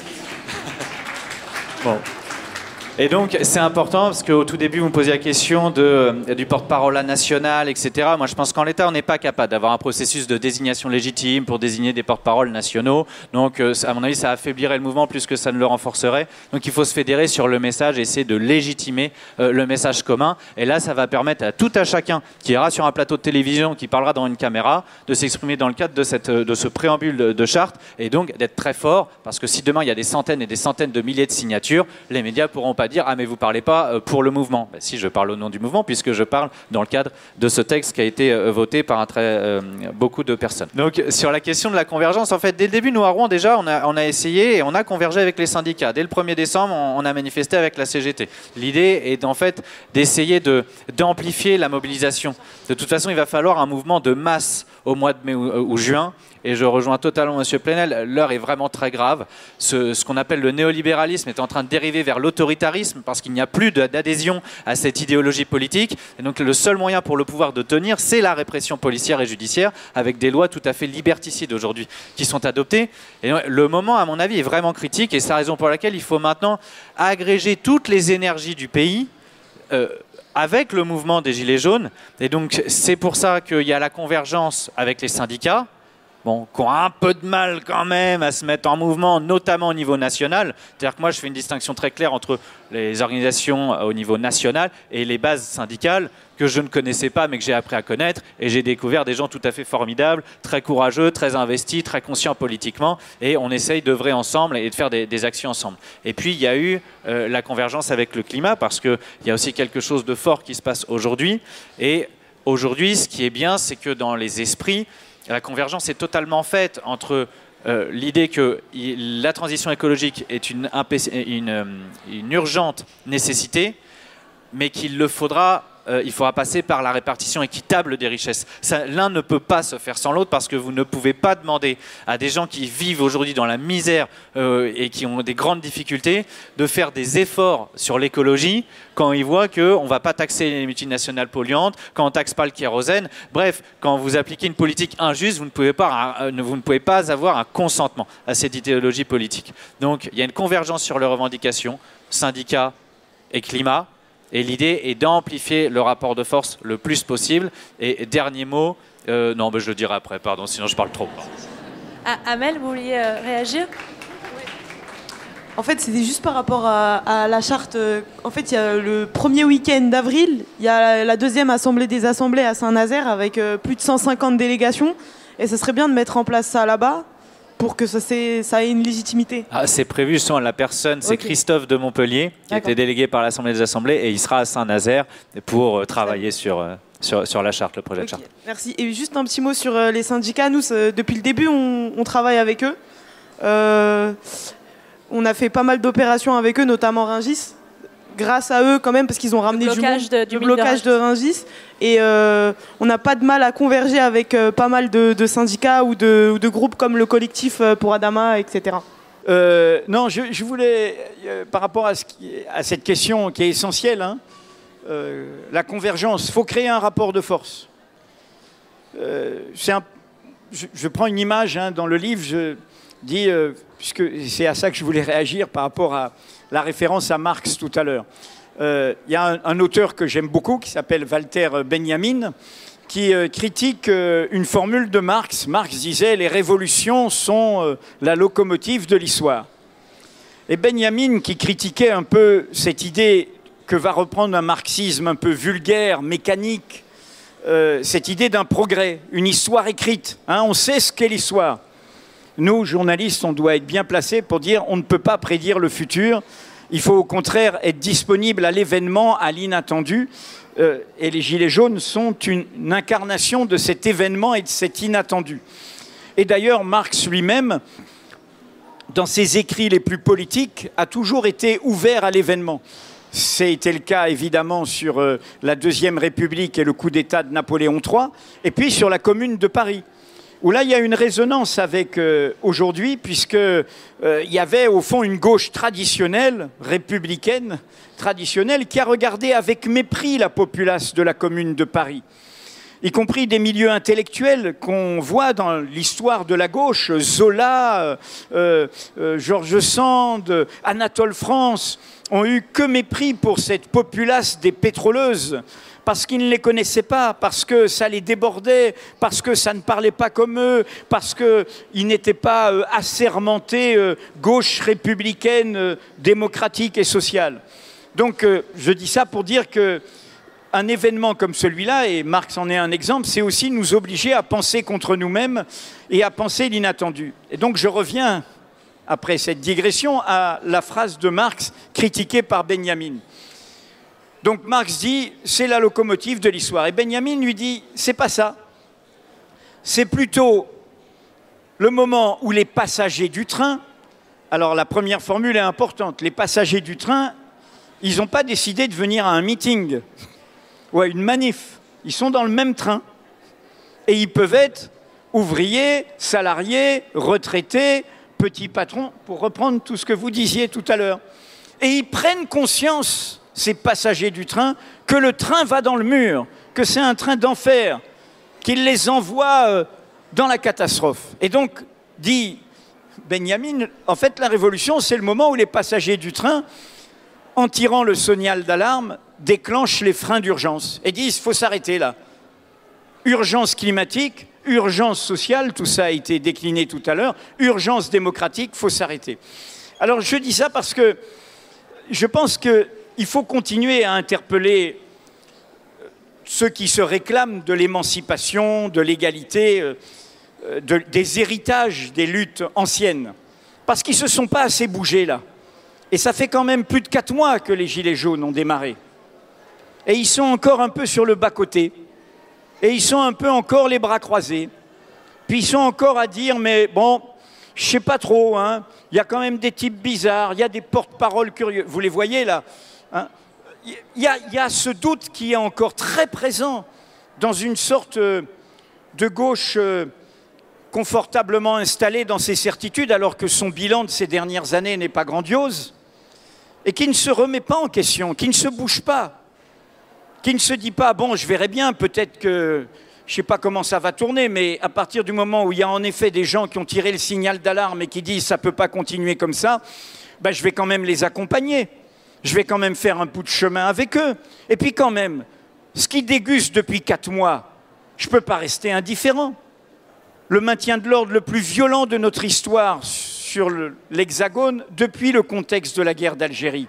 D: Bon. Et donc, c'est important parce qu'au tout début, vous me posiez la question de, du porte-parole national, et cetera. Moi, je pense qu'en l'État, on n'est pas capable d'avoir un processus de désignation légitime pour désigner des porte-paroles nationaux. Donc, à mon avis, ça affaiblirait le mouvement plus que ça ne le renforcerait. Donc, il faut se fédérer sur le message et essayer de légitimer euh, le message commun. Et là, ça va permettre à tout à chacun qui ira sur un plateau de télévision, qui parlera dans une caméra, de s'exprimer dans le cadre de, cette, de ce préambule de, de charte et donc d'être très fort. Parce que si demain, il y a des centaines et des centaines de milliers de signatures, les médias pourront pas dire « Ah, mais vous ne parlez pas pour le mouvement ». Ben, si, je parle au nom du mouvement, puisque je parle dans le cadre de ce texte qui a été euh, voté par un très, euh, beaucoup de personnes. Donc, sur la question de la convergence, en fait, dès le début, nous, à Rouen, déjà, on a, on a essayé et on a convergé avec les syndicats. Dès le premier décembre, on, on a manifesté avec la C G T. L'idée est, en fait, d'essayer de, d'amplifier la mobilisation. De toute façon, il va falloir un mouvement de masse au mois de mai ou, ou juin. Et je rejoins totalement M. Plenel, l'heure est vraiment très grave. Ce, ce qu'on appelle le néolibéralisme est en train de dériver vers l'autoritarisme. totalitarisme parce qu'il n'y a plus d'adhésion à cette idéologie politique. Et donc le seul moyen pour le pouvoir de tenir, c'est la répression policière et judiciaire, avec des lois tout à fait liberticides aujourd'hui qui sont adoptées. Et le moment, à mon avis, est vraiment critique, et c'est la raison pour laquelle il faut maintenant agréger toutes les énergies du pays euh, avec le mouvement des Gilets jaunes. Et donc c'est pour ça qu'il y a la convergence avec les syndicats, bon, qui ont un peu de mal quand même à se mettre en mouvement, notamment au niveau national. C'est-à-dire que moi, je fais une distinction très claire entre les organisations au niveau national et les bases syndicales que je ne connaissais pas, mais que j'ai appris à connaître. Et j'ai découvert des gens tout à fait formidables, très courageux, très investis, très conscients politiquement. Et on essaye d'œuvrer ensemble et de faire des, des actions ensemble. Et puis, il y a eu euh, la convergence avec le climat, parce qu'il y a aussi quelque chose de fort qui se passe aujourd'hui. Et aujourd'hui, ce qui est bien, c'est que dans les esprits, la convergence est totalement faite entre euh, l'idée que la transition écologique est une, une, une urgente nécessité, mais qu'il le faudra, euh, il faudra passer par la répartition équitable des richesses. L'un ne peut pas se faire sans l'autre, parce que vous ne pouvez pas demander à des gens qui vivent aujourd'hui dans la misère euh, et qui ont des grandes difficultés de faire des efforts sur l'écologie quand ils voient qu'on ne va pas taxer les multinationales polluantes, quand on ne taxe pas le kérosène. Bref, quand vous appliquez une politique injuste, vous ne pouvez pas, vous ne pouvez pas avoir un consentement à cette idéologie politique. Donc il y a une convergence sur les revendications, syndicats et climat. Et l'idée est d'amplifier le rapport de force le plus possible. Et dernier mot, euh, non, mais je le dirai après, pardon, sinon je parle trop.
A: Ah, Amel, vous vouliez euh, réagir ?
C: En fait, c'était juste par rapport à, à la charte. En fait, il y a le premier week-end d'avril, il y a la deuxième assemblée des assemblées à Saint-Nazaire avec euh, plus de cent cinquante délégations. Et ce serait bien de mettre en place ça là-bas, pour que ça, ça ait une légitimité.
D: Ah, c'est prévu, justement, la personne, c'est okay. Christophe de Montpellier, qui a été délégué par l'Assemblée des Assemblées, et il sera à Saint-Nazaire pour euh, travailler sur, euh, sur, sur la charte, le projet okay. de charte.
C: Merci. Et juste un petit mot sur euh, les syndicats. Nous, depuis le début, on, on travaille avec eux. Euh, on a fait pas mal d'opérations avec eux, notamment Rungis. Grâce à eux, quand même, parce qu'ils ont ramené
A: le blocage
C: du, monde,
A: de, du
C: le blocage de Rungis. Et euh, on n'a pas de mal à converger avec euh, pas mal de, de syndicats ou de, ou de groupes comme le collectif pour Adama, et cetera.
E: Euh, non, je, je voulais, euh, par rapport à, ce qui, à cette question qui est essentielle, hein, euh, la convergence, il faut créer un rapport de force. Euh, un, je, je prends une image hein, dans le livre, je dis, euh, puisque c'est à ça que je voulais réagir par rapport à la référence à Marx tout à l'heure. Il euh, y a un, un auteur que j'aime beaucoup qui s'appelle Walter Benjamin qui euh, critique euh, une formule de Marx. Marx disait « les révolutions sont euh, la locomotive de l'histoire ». Et Benjamin, qui critiquait un peu cette idée que va reprendre un marxisme un peu vulgaire, mécanique, euh, cette idée d'un progrès, une histoire écrite. Hein, on sait ce qu'est l'histoire. Nous, journalistes, on doit être bien placés pour dire on ne peut pas prédire le futur. Il faut au contraire être disponible à l'événement, à l'inattendu. Euh, et les Gilets jaunes sont une, une incarnation de cet événement et de cet inattendu. Et d'ailleurs, Marx lui-même, dans ses écrits les plus politiques, a toujours été ouvert à l'événement. C'était le cas évidemment sur euh, la Deuxième République et le coup d'État de Napoléon trois, et puis sur la Commune de Paris, où là, il y a une résonance avec euh, aujourd'hui, puisqu'il euh, y avait au fond une gauche traditionnelle, républicaine, traditionnelle, qui a regardé avec mépris la populace de la Commune de Paris, y compris des milieux intellectuels qu'on voit dans l'histoire de la gauche, Zola, euh, euh, Georges Sand, Anatole France, ont eu que mépris pour cette populace des pétroleuses, parce qu'ils ne les connaissaient pas, parce que ça les débordait, parce que ça ne parlait pas comme eux, parce qu'ils n'étaient pas euh, assermentés euh, gauche républicaine, euh, démocratique et sociale. Donc euh, je dis ça pour dire qu'un événement comme celui-là, et Marx en est un exemple, c'est aussi nous obliger à penser contre nous-mêmes et à penser l'inattendu. Et donc je reviens, après cette digression, à la phrase de Marx critiquée par Benjamin. Donc Marx dit, c'est la locomotive de l'histoire. Et Benjamin lui dit, c'est pas ça. C'est plutôt le moment où les passagers du train, alors la première formule est importante, les passagers du train, ils n'ont pas décidé de venir à un meeting ou à une manif. Ils sont dans le même train. Et ils peuvent être ouvriers, salariés, retraités, petits patrons, pour reprendre tout ce que vous disiez tout à l'heure. Et ils prennent conscience, ces passagers du train, que le train va dans le mur, que c'est un train d'enfer, qu'il les envoie dans la catastrophe. Et donc, dit Benjamin, en fait, la révolution, c'est le moment où les passagers du train, en tirant le signal d'alarme, déclenchent les freins d'urgence et disent « il faut s'arrêter là ». Urgence climatique, urgence sociale, tout ça a été décliné tout à l'heure, urgence démocratique, il faut s'arrêter. Alors je dis ça parce que je pense qu'il faut continuer à interpeller ceux qui se réclament de l'émancipation, de l'égalité, de, des héritages des luttes anciennes, parce qu'ils ne se sont pas assez bougés là. Et ça fait quand même plus de quatre mois que les Gilets jaunes ont démarré. Et ils sont encore un peu sur le bas-côté. Et ils sont un peu encore les bras croisés. Puis ils sont encore à dire, mais bon, je ne sais pas trop, hein, il y a quand même des types bizarres, il y a des porte-paroles curieux. Vous les voyez là, hein, il y a, il y a ce doute qui est encore très présent dans une sorte de gauche confortablement installée dans ses certitudes, alors que son bilan de ces dernières années n'est pas grandiose, et qui ne se remet pas en question, qui ne se bouge pas, qui ne se dit pas, bon, je verrai bien, peut-être que, je ne sais pas comment ça va tourner, mais à partir du moment où il y a en effet des gens qui ont tiré le signal d'alarme et qui disent, ça ne peut pas continuer comme ça, ben, je vais quand même les accompagner. Je vais quand même faire un bout de chemin avec eux. Et puis quand même, ce qui déguste depuis quatre mois, je ne peux pas rester indifférent. Le maintien de l'ordre le plus violent de notre histoire sur l'Hexagone depuis le contexte de la guerre d'Algérie.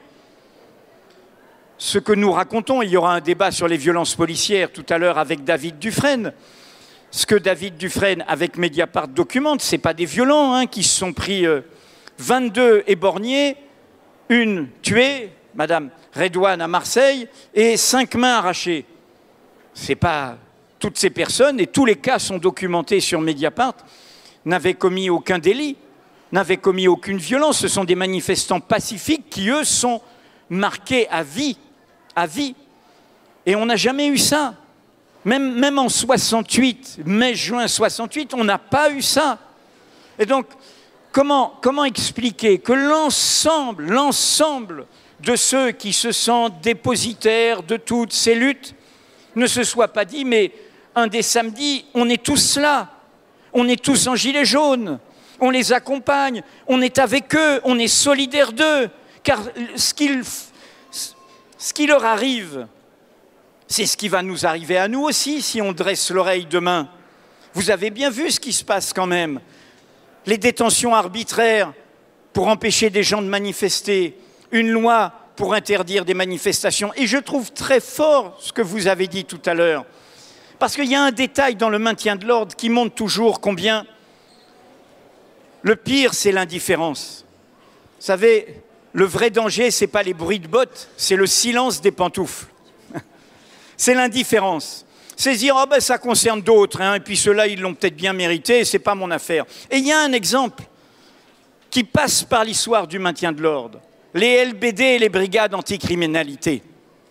E: Ce que nous racontons, il y aura un débat sur les violences policières tout à l'heure avec David Dufresne. Ce que David Dufresne, avec Mediapart, documente, ce n'est pas des violents hein, qui se sont pris euh, vingt-deux éborgnés, une tuée, Madame Redouane à Marseille, et cinq mains arrachées. Ce n'est pas toutes ces personnes, et tous les cas sont documentés sur Mediapart, n'avaient commis aucun délit, n'avaient commis aucune violence. Ce sont des manifestants pacifiques qui, eux, sont marqués à vie. à vie. Et on n'a jamais eu ça. Même, même en soixante-huit, mai-juin soixante-huit, on n'a pas eu ça. Et donc, comment, comment expliquer que l'ensemble, l'ensemble de ceux qui se sentent dépositaires de toutes ces luttes ne se soient pas dit, mais un des samedis, on est tous là, on est tous en gilet jaune, on les accompagne, on est avec eux, on est solidaires d'eux, car ce qu'ils Ce qui leur arrive, c'est ce qui va nous arriver à nous aussi si on dresse l'oreille demain. Vous avez bien vu ce qui se passe quand même. Les détentions arbitraires pour empêcher des gens de manifester, une loi pour interdire des manifestations. Et je trouve très fort ce que vous avez dit tout à l'heure. Parce qu'il y a un détail dans le maintien de l'ordre qui montre toujours combien le pire, c'est l'indifférence. Vous savez, le vrai danger, ce n'est pas les bruits de bottes, c'est le silence des pantoufles. C'est l'indifférence. C'est dire, oh ben ça concerne d'autres, hein, et puis ceux-là, ils l'ont peut-être bien mérité, ce n'est pas mon affaire. Et il y a un exemple qui passe par l'histoire du maintien de l'ordre. Les L B D et les brigades anticriminalité.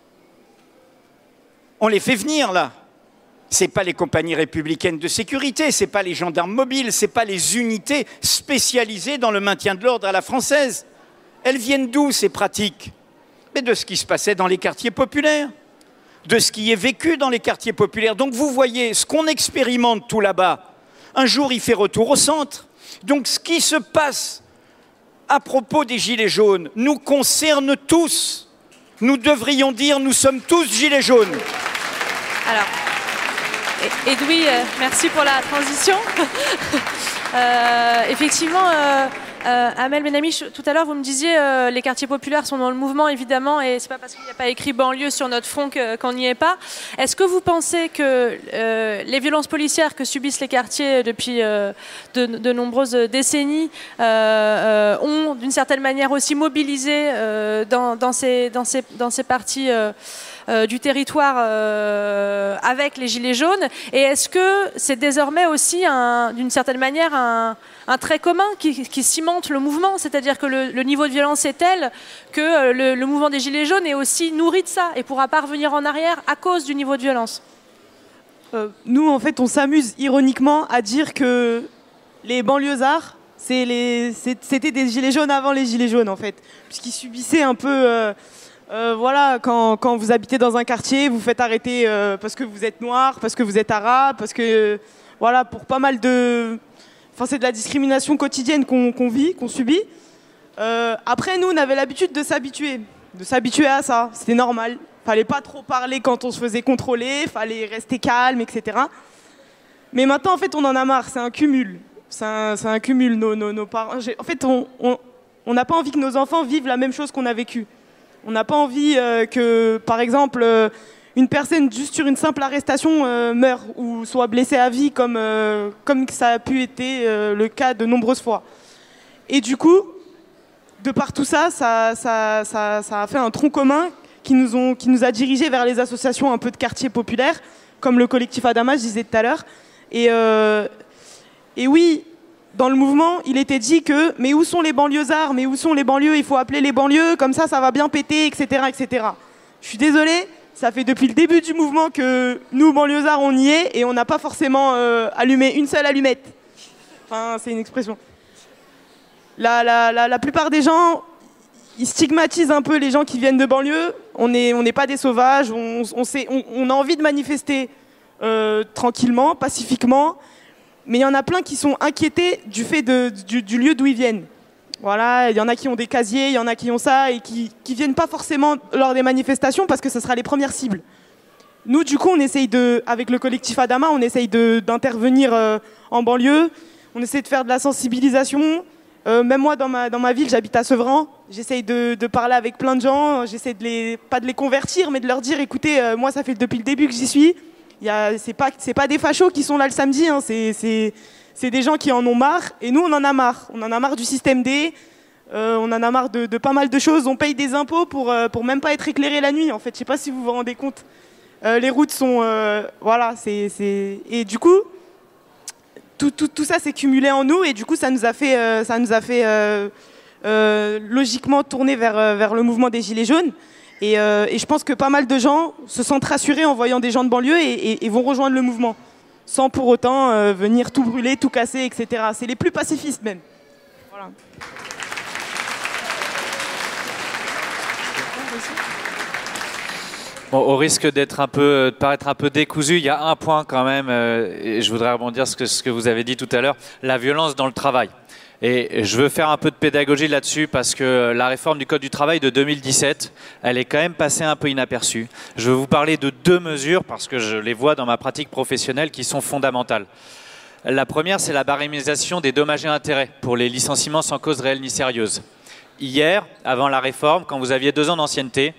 E: On les fait venir, là. Ce n'est pas les compagnies républicaines de sécurité, ce n'est pas les gendarmes mobiles, ce n'est pas les unités spécialisées dans le maintien de l'ordre à la française. Elles viennent d'où, ces pratiques? Mais de ce qui se passait dans les quartiers populaires, de ce qui est vécu dans les quartiers populaires. Donc vous voyez, ce qu'on expérimente tout là-bas, un jour il fait retour au centre. Donc ce qui se passe à propos des Gilets jaunes nous concerne tous. Nous devrions dire, nous sommes tous Gilets jaunes.
A: Alors, Edoui, euh, merci pour la transition. euh, effectivement... Euh... Euh, Amel Benamiche, tout à l'heure vous me disiez euh, les quartiers populaires sont dans le mouvement évidemment et c'est pas parce qu'il n'y a pas écrit banlieue sur notre front qu'on n'y est pas. Est-ce que vous pensez que euh, les violences policières que subissent les quartiers depuis euh, de, de nombreuses décennies euh, euh, ont d'une certaine manière aussi mobilisé euh, dans, dans, ces, dans, ces, dans ces parties euh, euh, du territoire euh, avec les Gilets jaunes? Et est-ce que c'est désormais aussi d'une certaine manière un, un trait commun qui, qui cimente le mouvement, c'est-à-dire que le, le niveau de violence est tel que le, le mouvement des Gilets jaunes est aussi nourri de ça et ne pourra pas revenir en arrière à cause du niveau de violence?
C: euh, Nous, en fait, on s'amuse ironiquement à dire que les banlieusards C'était des gilets jaunes avant les gilets jaunes, en fait. Puisqu'ils subissaient un peu... Euh, euh, voilà, quand, quand vous habitez dans un quartier, vous faites arrêter euh, parce que vous êtes noir, parce que vous êtes arabe, parce que... Euh, voilà, pour pas mal de... Enfin, c'est de la discrimination quotidienne qu'on qu'on vit, qu'on subit. Euh, après, nous, on avait l'habitude de s'habituer. De s'habituer à ça. C'était normal. Fallait pas trop parler quand on se faisait contrôler, fallait rester calme, et cetera. Mais maintenant, en fait, on en a marre. C'est un cumul. C'est un, c'est un cumul. Nos, nos, nos parents. En fait, on n'a pas envie que nos enfants vivent la même chose qu'on a vécu. On n'a pas envie euh, que, par exemple, euh, une personne juste sur une simple arrestation euh, meure ou soit blessée à vie, comme, euh, comme ça a pu être euh, le cas de nombreuses fois. Et du coup, de par tout ça, ça, ça, ça, ça a fait un tronc commun qui nous, ont, qui nous a dirigés vers les associations un peu de quartiers populaires, comme le collectif Adama, je disais tout à l'heure. Et, euh, et oui, dans le mouvement, il était dit que « mais où sont les banlieusards? Mais où sont les banlieues? Il faut appeler les banlieues, comme ça, ça va bien péter, et cetera et cetera » Je suis désolée, ça fait depuis le début du mouvement que nous, banlieusards, on y est, et on n'a pas forcément euh, allumé une seule allumette. Enfin, c'est une expression. La, la, la, la plupart des gens, ils stigmatisent un peu les gens qui viennent de banlieue. On n'est on n'est pas des sauvages, on, on, sait, on, on a envie de manifester euh, tranquillement, pacifiquement, mais il y en a plein qui sont inquiétés du fait de, du, du lieu d'où ils viennent. Voilà, il y en a qui ont des casiers, il y en a qui ont ça, et qui ne viennent pas forcément lors des manifestations parce que ce sera les premières cibles. Nous, du coup, on essaye de, avec le collectif Adama, on essaye d'intervenir euh, en banlieue, on essaie de faire de la sensibilisation. Euh, même moi, dans ma, dans ma ville, j'habite à Sevran. J'essaye de, de parler avec plein de gens. J'essaie de les, pas de les convertir, mais de leur dire, écoutez, euh, moi, ça fait depuis le début que j'y suis. C'est pas, c'est pas des fachos qui sont là le samedi. Hein, c'est des gens qui en ont marre. Et nous, on en a marre. On en a marre du système D. Euh, on en a marre de, de pas mal de choses. On paye des impôts pour, euh, pour même pas être éclairé la nuit. En fait, je sais pas si vous vous rendez compte. Euh, les routes sont... Euh, voilà, c'est... Et du coup... Tout, tout, tout ça s'est cumulé en nous et du coup ça nous a fait, euh, ça nous a fait euh, euh, logiquement tourner vers, euh, vers le mouvement des Gilets jaunes et, euh, et je pense que pas mal de gens se sentent rassurés en voyant des gens de banlieue et, et, et vont rejoindre le mouvement sans pour autant euh, venir tout brûler, tout casser, et cetera. C'est les plus pacifistes même. Voilà.
D: Bon, au risque d'être un peu, de paraître un peu décousu, il y a un point quand même, euh, et je voudrais rebondir sur ce que, ce que vous avez dit tout à l'heure, la violence dans le travail. Et je veux faire un peu de pédagogie là-dessus parce que la réforme du Code du travail de deux mille dix-sept, elle est quand même passée un peu inaperçue. Je veux vous parler de deux mesures parce que je les vois dans ma pratique professionnelle qui sont fondamentales. La première, c'est la barémisation des dommages et intérêts pour les licenciements sans cause réelle ni sérieuse. Hier, avant la réforme, quand vous aviez deux ans d'ancienneté,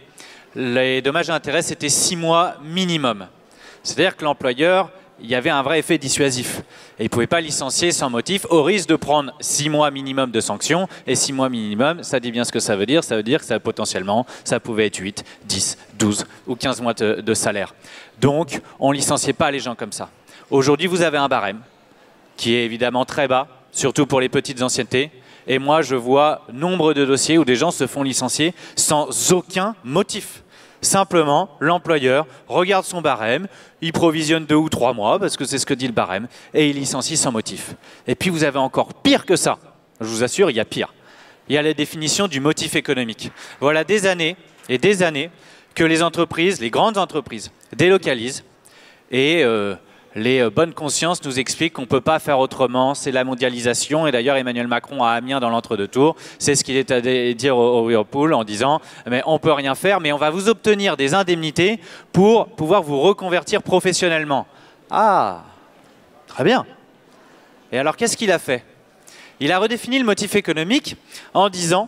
D: les dommages et intérêts, c'était six mois minimum. C'est-à-dire que l'employeur, il y avait un vrai effet dissuasif. Et il ne pouvait pas licencier sans motif, au risque de prendre six mois minimum de sanctions. Et six mois minimum, ça dit bien ce que ça veut dire. Ça veut dire que ça, potentiellement, ça pouvait être huit, dix, douze ou quinze mois de, de salaire. Donc, on ne licenciait pas les gens comme ça. Aujourd'hui, vous avez un barème qui est évidemment très bas, surtout pour les petites anciennetés. Et moi, je vois nombre de dossiers où des gens se font licencier sans aucun motif. Simplement, l'employeur regarde son barème, il provisionne deux ou trois mois, parce que c'est ce que dit le barème, et il licencie sans motif. Et puis vous avez encore pire que ça. Je vous assure, il y a pire. Il y a la définition du motif économique. Voilà des années et des années que les entreprises, les grandes entreprises, délocalisent et... Euh, les bonnes consciences nous expliquent qu'on ne peut pas faire autrement, c'est la mondialisation. Et d'ailleurs, Emmanuel Macron à Amiens dans l'entre-deux-tours, c'est ce qu'il est à dire au Whirlpool en disant mais on ne peut rien faire, mais on va vous obtenir des indemnités pour pouvoir vous reconvertir professionnellement. Ah, très bien. Et alors, qu'est-ce qu'il a fait? Il a redéfini le motif économique en disant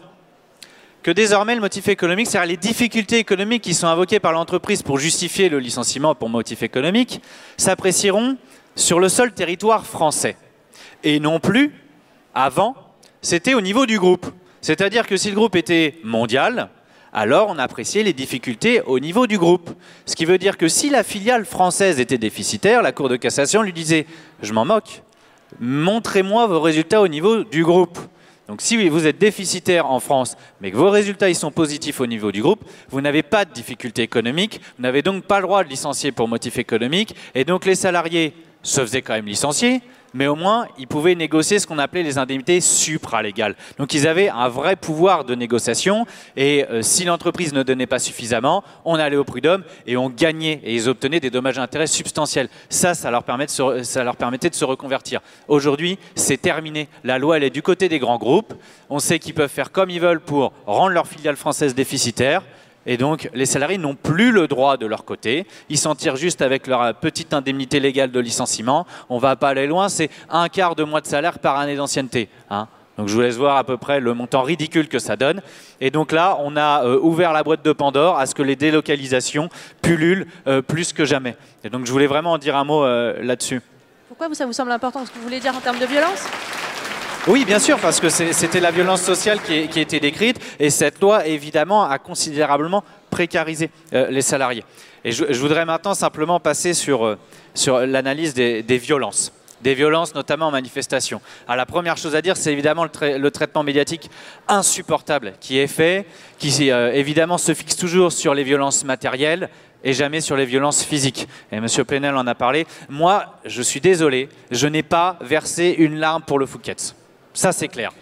D: que désormais le motif économique, c'est-à-dire les difficultés économiques qui sont invoquées par l'entreprise pour justifier le licenciement pour motif économique, s'apprécieront sur le seul territoire français. Et non plus, avant, c'était au niveau du groupe. C'est-à-dire que si le groupe était mondial, alors on appréciait les difficultés au niveau du groupe. Ce qui veut dire que si la filiale française était déficitaire, la Cour de cassation lui disait « je m'en moque, montrez-moi vos résultats au niveau du groupe ». Donc si vous êtes déficitaire en France, mais que vos résultats ils sont positifs au niveau du groupe, vous n'avez pas de difficulté économique, vous n'avez donc pas le droit de licencier pour motif économique, et donc les salariés se faisaient quand même licencier, mais au moins, ils pouvaient négocier ce qu'on appelait les indemnités supralégales. Donc, ils avaient un vrai pouvoir de négociation, et euh, si l'entreprise ne donnait pas suffisamment, on allait au prud'homme et on gagnait, et ils obtenaient des dommages et intérêts substantiels. Ça, ça leur, permet de se, ça leur permettait de se reconvertir. Aujourd'hui, c'est terminé. La loi, elle est du côté des grands groupes. On sait qu'ils peuvent faire comme ils veulent pour rendre leur filiale française déficitaire. Et donc, les salariés n'ont plus le droit de leur côté. Ils s'en tirent juste avec leur petite indemnité légale de licenciement. On ne va pas aller loin, c'est un quart de mois de salaire par année d'ancienneté. Hein. Donc, je vous laisse voir à peu près le montant ridicule que ça donne. Et donc là, on a euh, ouvert la boîte de Pandore à ce que les délocalisations pullulent euh, plus que jamais. Et donc, je voulais vraiment en dire un mot euh, là-dessus.
A: Pourquoi ça vous semble important? Ce que vous voulez dire en termes de violence?
D: Oui, bien sûr, parce que c'était la violence sociale qui, qui était décrite, et cette loi, évidemment, a considérablement précarisé euh, les salariés. Et je, je voudrais maintenant simplement passer sur, euh, sur l'analyse des, des violences, des violences notamment en manifestation. Alors, la première chose à dire, c'est évidemment le, tra le traitement médiatique insupportable qui est fait, qui euh, évidemment se fixe toujours sur les violences matérielles, et jamais sur les violences physiques. Et M. Plenel en a parlé. Moi, je suis désolé, je n'ai pas versé une larme pour le Fouquet's. Ça, c'est clair.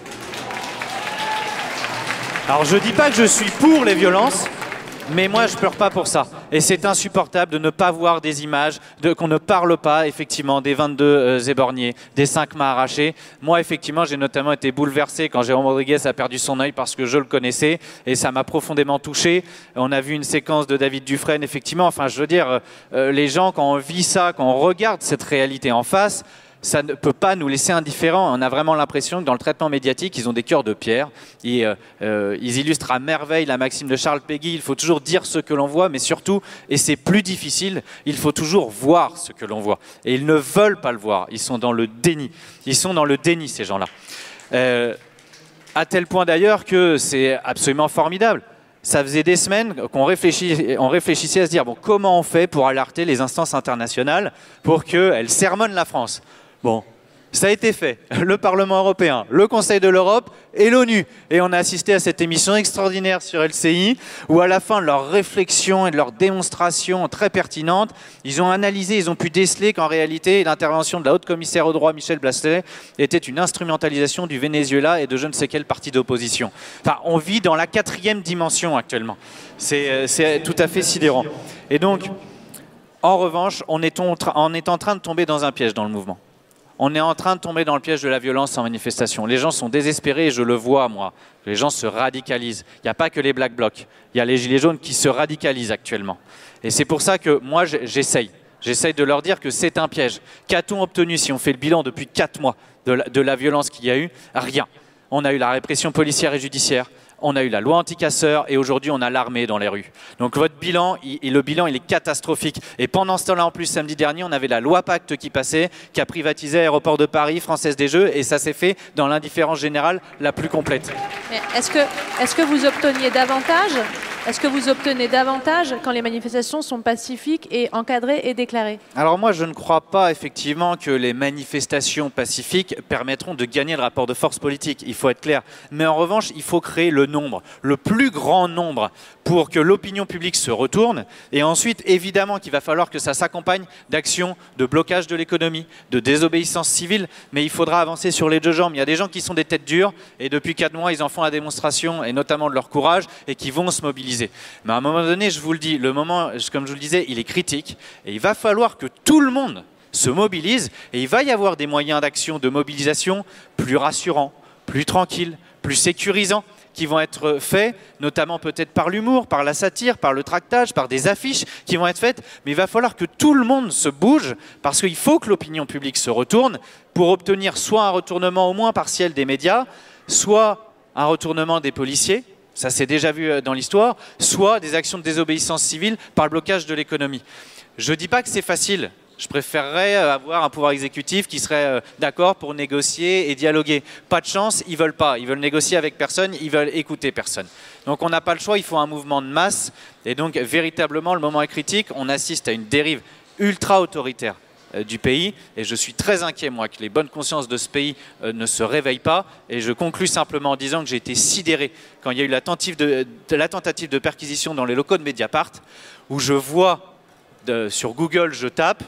D: Alors, je ne dis pas que je suis pour les violences, mais moi, je ne pleure pas pour ça. Et c'est insupportable de ne pas voir des images, qu'on ne parle pas, effectivement, des vingt-deux euh, éborgnés, des cinq mains arrachées. Moi, effectivement, j'ai notamment été bouleversé quand Jérôme Rodriguez a perdu son œil parce que je le connaissais, et ça m'a profondément touché. On a vu une séquence de David Dufresne, effectivement. Enfin, je veux dire, euh, les gens, quand on vit ça, quand on regarde cette réalité en face, ça ne peut pas nous laisser indifférents. On a vraiment l'impression que dans le traitement médiatique, ils ont des cœurs de pierre. Et, euh, euh, ils illustrent à merveille la maxime de Charles Péguy. Il faut toujours dire ce que l'on voit, mais surtout, et c'est plus difficile, il faut toujours voir ce que l'on voit. Et ils ne veulent pas le voir. Ils sont dans le déni. Ils sont dans le déni, ces gens-là. Euh, à tel point d'ailleurs que c'est absolument formidable. Ça faisait des semaines qu'on réfléchissait, on réfléchissait à se dire bon, comment on fait pour alerter les instances internationales pour qu'elles sermonnent la France. Bon, ça a été fait. Le Parlement européen, le Conseil de l'Europe et l'ONU. Et on a assisté à cette émission extraordinaire sur L C I où à la fin de leurs réflexions et de leurs démonstrations très pertinentes, ils ont analysé, ils ont pu déceler qu'en réalité, l'intervention de la haute commissaire aux droits, Michel Bachelet, était une instrumentalisation du Venezuela et de je ne sais quel parti d'opposition. Enfin, on vit dans la quatrième dimension actuellement. C'est tout à fait sidérant. Et donc, en revanche, on est, on est en train de tomber dans un piège dans le mouvement. On est en train de tomber dans le piège de la violence en manifestation. Les gens sont désespérés et je le vois, moi. Les gens se radicalisent. Il n'y a pas que les Black Blocs. Il y a les Gilets jaunes qui se radicalisent actuellement. Et c'est pour ça que moi, j'essaye. J'essaye de leur dire que c'est un piège. Qu'a-t-on obtenu si on fait le bilan depuis quatre mois de la, de la violence qu'il y a eu? Rien. On a eu la répression policière et judiciaire. On a eu la loi anti-casseurs et aujourd'hui on a l'armée dans les rues. Donc votre bilan, il, le bilan il est catastrophique. Et pendant ce temps-là, en plus, samedi dernier, on avait la loi Pacte qui passait, qui a privatisé Aéroport de Paris, Française des Jeux, et ça s'est fait dans l'indifférence générale la plus complète.
A: Est-ce que, est-ce que vous obteniez davantage Est-ce que vous obtenez davantage quand les manifestations sont pacifiques et encadrées et déclarées?
D: Alors moi, je ne crois pas effectivement que les manifestations pacifiques permettront de gagner le rapport de force politique, il faut être clair. Mais en revanche, il faut créer le nombre, le plus grand nombre, pour que l'opinion publique se retourne. Et ensuite, évidemment qu'il va falloir que ça s'accompagne d'actions de blocage de l'économie, de désobéissance civile, mais il faudra avancer sur les deux jambes. Il y a des gens qui sont des têtes dures, et depuis quatre mois, ils en font la démonstration, et notamment de leur courage, et qui vont se mobiliser. Mais à un moment donné, je vous le dis, le moment, comme je vous le disais, il est critique, et il va falloir que tout le monde se mobilise, et il va y avoir des moyens d'action, de mobilisation plus rassurants, plus tranquilles, plus sécurisants, qui vont être faits, notamment peut-être par l'humour, par la satire, par le tractage, par des affiches qui vont être faites. Mais il va falloir que tout le monde se bouge parce qu'il faut que l'opinion publique se retourne pour obtenir soit un retournement au moins partiel des médias, soit un retournement des policiers, ça s'est déjà vu dans l'histoire, soit des actions de désobéissance civile par le blocage de l'économie. Je ne dis pas que c'est facile. Je préférerais avoir un pouvoir exécutif qui serait d'accord pour négocier et dialoguer. Pas de chance, ils ne veulent pas. Ils veulent négocier avec personne, ils veulent écouter personne. Donc on n'a pas le choix, il faut un mouvement de masse. Et donc véritablement, le moment est critique. On assiste à une dérive ultra-autoritaire du pays. Et je suis très inquiet, moi, que les bonnes consciences de ce pays ne se réveillent pas. Et je conclus simplement en disant que j'ai été sidéré quand il y a eu la tentative de, de, la tentative de perquisition dans les locaux de Mediapart, où je vois, de, sur Google, je tape,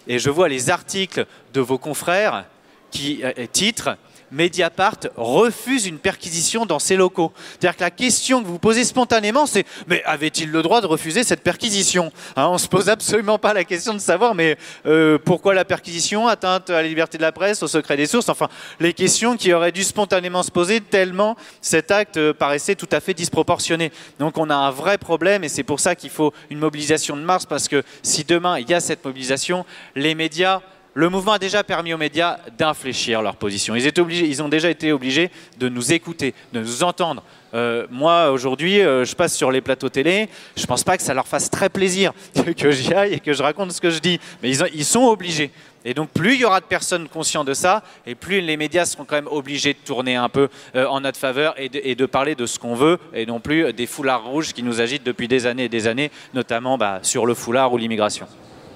D: et je vois les articles de vos confrères qui euh, titrent « Mediapart refuse une perquisition dans ses locaux ». C'est-à-dire que la question que vous posez spontanément, c'est « Mais avait-il le droit de refuser cette perquisition » hein, on ne se pose absolument pas la question de savoir « Mais euh, pourquoi la perquisition? Atteinte à la liberté de la presse, au secret des sources ?» Enfin, les questions qui auraient dû spontanément se poser tellement cet acte euh, paraissait tout à fait disproportionné. Donc on a un vrai problème et c'est pour ça qu'il faut une mobilisation de masse, parce que si demain il y a cette mobilisation, les médias... Le mouvement a déjà permis aux médias d'infléchir leur position. Ils, étaient obligés, ils ont déjà été obligés de nous écouter, de nous entendre. Euh, moi, aujourd'hui, euh, je passe sur les plateaux télé. Je ne pense pas que ça leur fasse très plaisir que j'y aille et que je raconte ce que je dis. Mais ils, ont, ils sont obligés. Et donc, plus il y aura de personnes conscientes de ça, et plus les médias seront quand même obligés de tourner un peu euh, en notre faveur et de, et de parler de ce qu'on veut, et non plus des foulards rouges qui nous agitent depuis des années et des années, notamment bah, sur le foulard ou l'immigration.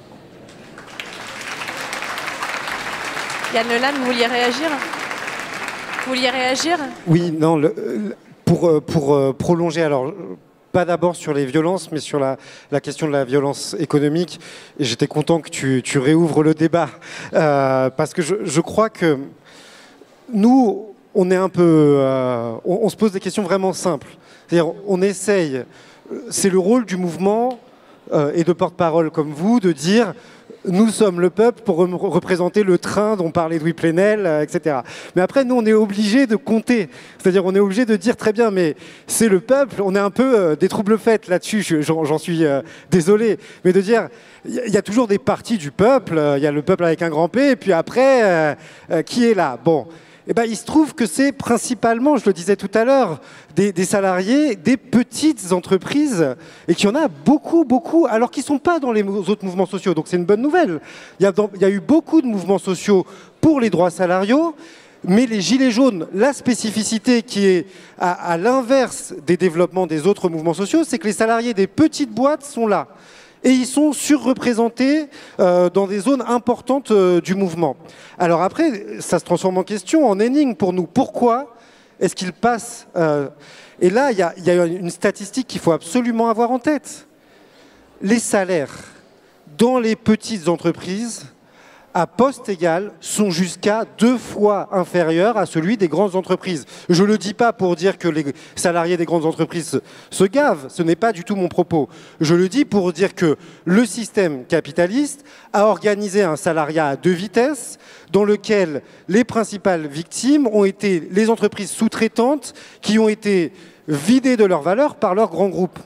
A: Yann Lelanne, vous vouliez réagir Vous vouliez réagir
B: Oui, non, le, pour, pour prolonger, alors pas d'abord sur les violences, mais sur la, la question de la violence économique. Et j'étais content que tu, tu réouvres le débat, euh, parce que je, je crois que nous, on est un peu, euh, on, on se pose des questions vraiment simples. C'est-à-dire, on essaye, c'est le rôle du mouvement euh, et de porte-parole comme vous, de dire... Nous sommes le peuple pour représenter le train dont parlait Louis Plenel, euh, et cetera. Mais après, nous, on est obligé de compter. C'est-à-dire, on est obligé de dire très bien, mais c'est le peuple. On est un peu euh, des troubles faits là-dessus. J'en suis euh, désolé. Mais de dire, il y, y a toujours des parties du peuple. Il euh, y a le peuple avec un grand P. Et puis après, euh, euh, qui est là? Bon. Eh ben, il se trouve que c'est principalement, je le disais tout à l'heure, des, des salariés, des petites entreprises, et qu'il y en a beaucoup, beaucoup, alors qu'ils ne sont pas dans les autres mouvements sociaux. Donc c'est une bonne nouvelle. Il y a, dans, il y a eu beaucoup de mouvements sociaux pour les droits salariaux, mais les Gilets jaunes, la spécificité qui est à, à l'inverse des développements des autres mouvements sociaux, c'est que les salariés des petites boîtes sont là. Et ils sont surreprésentés euh, dans des zones importantes euh, du mouvement. Alors après, ça se transforme en question, en énigme pour nous. Pourquoi est-ce qu'ils passent euh... Et là, il y, y a une statistique qu'il faut absolument avoir en tête. Les salaires dans les petites entreprises, à poste égal, sont jusqu'à deux fois inférieurs à celui des grandes entreprises. Je ne le dis pas pour dire que les salariés des grandes entreprises se gavent, ce n'est pas du tout mon propos. Je le dis pour dire que le système capitaliste a organisé un salariat à deux vitesses, dans lequel les principales victimes ont été les entreprises sous-traitantes qui ont été vidées de leur valeur par leurs grands groupes.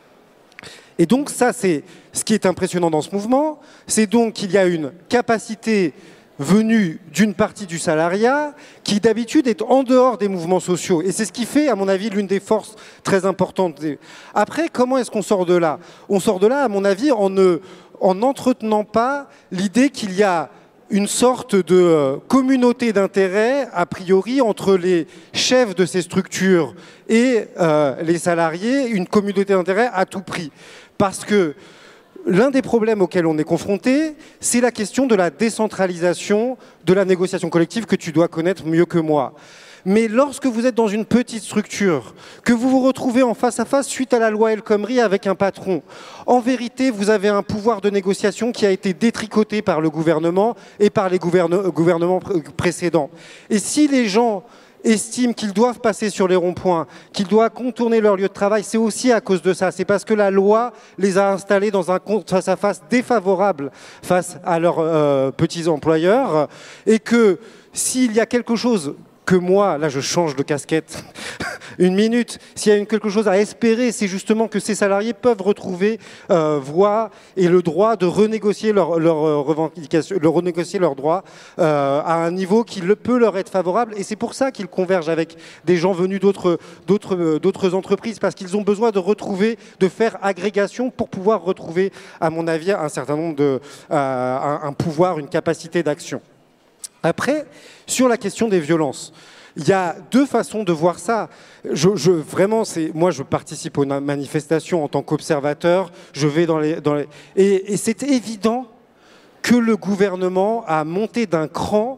B: Et donc ça, c'est ce qui est impressionnant dans ce mouvement, c'est donc qu'il y a une capacité venue d'une partie du salariat qui d'habitude est en dehors des mouvements sociaux. Et c'est ce qui fait, à mon avis, l'une des forces très importantes. Après, comment est-ce qu'on sort de là? On sort de là, à mon avis, en ne, en n'entretenant pas l'idée qu'il y a une sorte de communauté d'intérêt, a priori, entre les chefs de ces structures et euh, les salariés, une communauté d'intérêt à tout prix. Parce que l'un des problèmes auxquels on est confronté, c'est la question de la décentralisation de la négociation collective que tu dois connaître mieux que moi. Mais lorsque vous êtes dans une petite structure, que vous vous retrouvez en face à face suite à la loi El Khomri avec un patron, en vérité, vous avez un pouvoir de négociation qui a été détricoté par le gouvernement et par les gouverne- gouvernements pr- précédents. Et si les gens estiment qu'ils doivent passer sur les ronds-points, qu'ils doivent contourner leur lieu de travail, c'est aussi à cause de ça. C'est parce que la loi les a installés dans un face-à-face défavorable face à leurs euh, petits employeurs, et que s'il y a quelque chose que moi, là je change de casquette, une minute, s'il y a une, quelque chose à espérer, c'est justement que ces salariés peuvent retrouver euh, voix et le droit de renégocier leurs leur revendications, de renégocier leurs droits euh, à un niveau qui le, peut leur être favorable. Et c'est pour ça qu'ils convergent avec des gens venus d'autres, d'autres, d'autres entreprises, parce qu'ils ont besoin de retrouver, de faire agrégation pour pouvoir retrouver, à mon avis, un certain nombre de, euh, un, un pouvoir, une capacité d'action. Après, sur la question des violences, il y a deux façons de voir ça. Je, je, vraiment, c'est, moi, je participe aux manifestations en tant qu'observateur. Je vais dans les, dans les, et, et c'est évident que le gouvernement a monté d'un cran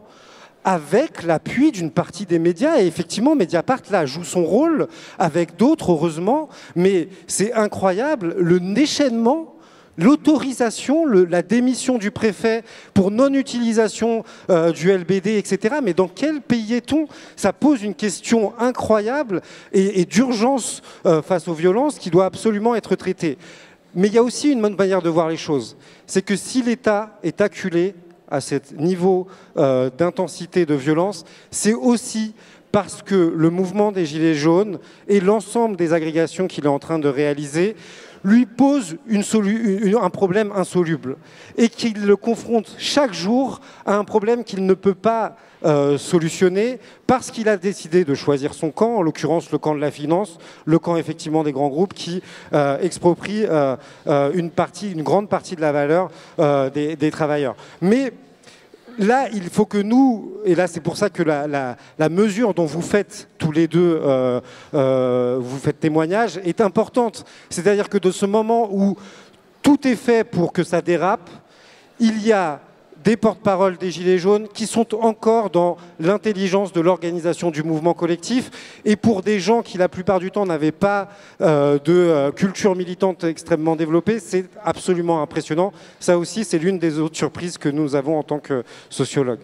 B: avec l'appui d'une partie des médias. Et effectivement, Mediapart, là, joue son rôle avec d'autres, heureusement. Mais c'est incroyable, le déchaînement l'autorisation, le, la démission du préfet pour non-utilisation euh, du L B D, et cetera. Mais dans quel pays est-on? Ça pose une question incroyable et, et d'urgence euh, face aux violences qui doit absolument être traitée. Mais il y a aussi une bonne manière de voir les choses. C'est que si l'État est acculé à ce niveau euh, d'intensité de violence, c'est aussi parce que le mouvement des Gilets jaunes et l'ensemble des agrégations qu'il est en train de réaliser lui pose une une, un problème insoluble et qu'il le confronte chaque jour à un problème qu'il ne peut pas euh, solutionner parce qu'il a décidé de choisir son camp, en l'occurrence le camp de la finance, le camp effectivement des grands groupes qui euh, exproprient euh, euh, une partie, une grande partie de la valeur euh, des, des travailleurs. Mais là, il faut que nous, et là c'est pour ça que la, la, la mesure dont vous faites tous les deux, euh, euh, vous faites témoignage, est importante. C'est-à-dire que de ce moment où tout est fait pour que ça dérape, il y a des porte-paroles des Gilets jaunes qui sont encore dans l'intelligence de l'organisation du mouvement collectif. Et pour des gens qui, la plupart du temps, n'avaient pas euh, de euh, culture militante extrêmement développée, c'est absolument impressionnant. Ça aussi, c'est l'une des autres surprises que nous avons en tant que sociologues.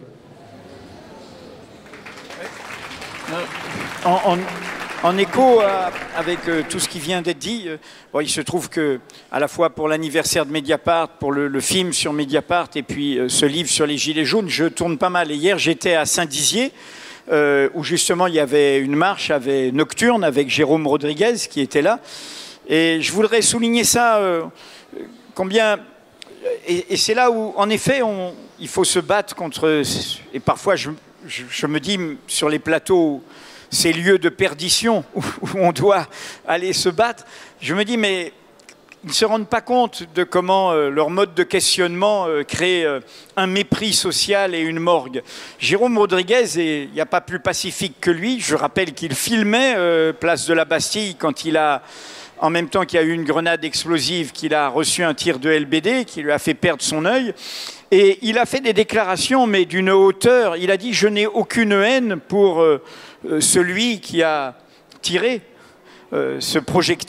E: En, en, en écho à, avec euh, tout ce qui vient d'être dit, euh, bon, il se trouve que, à la fois pour l'anniversaire de Mediapart, pour le, le film sur Mediapart et puis euh, ce livre sur les Gilets jaunes, je tourne pas mal. Et hier, j'étais à Saint-Dizier, euh, où justement il y avait une marche avec, nocturne avec Jérôme Rodriguez qui était là. Et je voudrais souligner ça, euh, combien... Et, et c'est là où, en effet, on, il faut se battre contre... Et parfois, je, je, je me dis, sur les plateaux... ces lieux de perdition où on doit aller se battre, je me dis, mais ils ne se rendent pas compte de comment euh, leur mode de questionnement euh, crée euh, un mépris social et une morgue. Jérôme Rodriguez, il n'y a pas plus pacifique que lui. Je rappelle qu'il filmait euh, place de la Bastille quand il a, en même temps qu'il y a eu une grenade explosive, qu'il a reçu un tir de L B D qui lui a fait perdre son œil. Et il a fait des déclarations, mais d'une hauteur. Il a dit « Je n'ai aucune haine pour euh, celui qui a tiré euh, ce projectile ».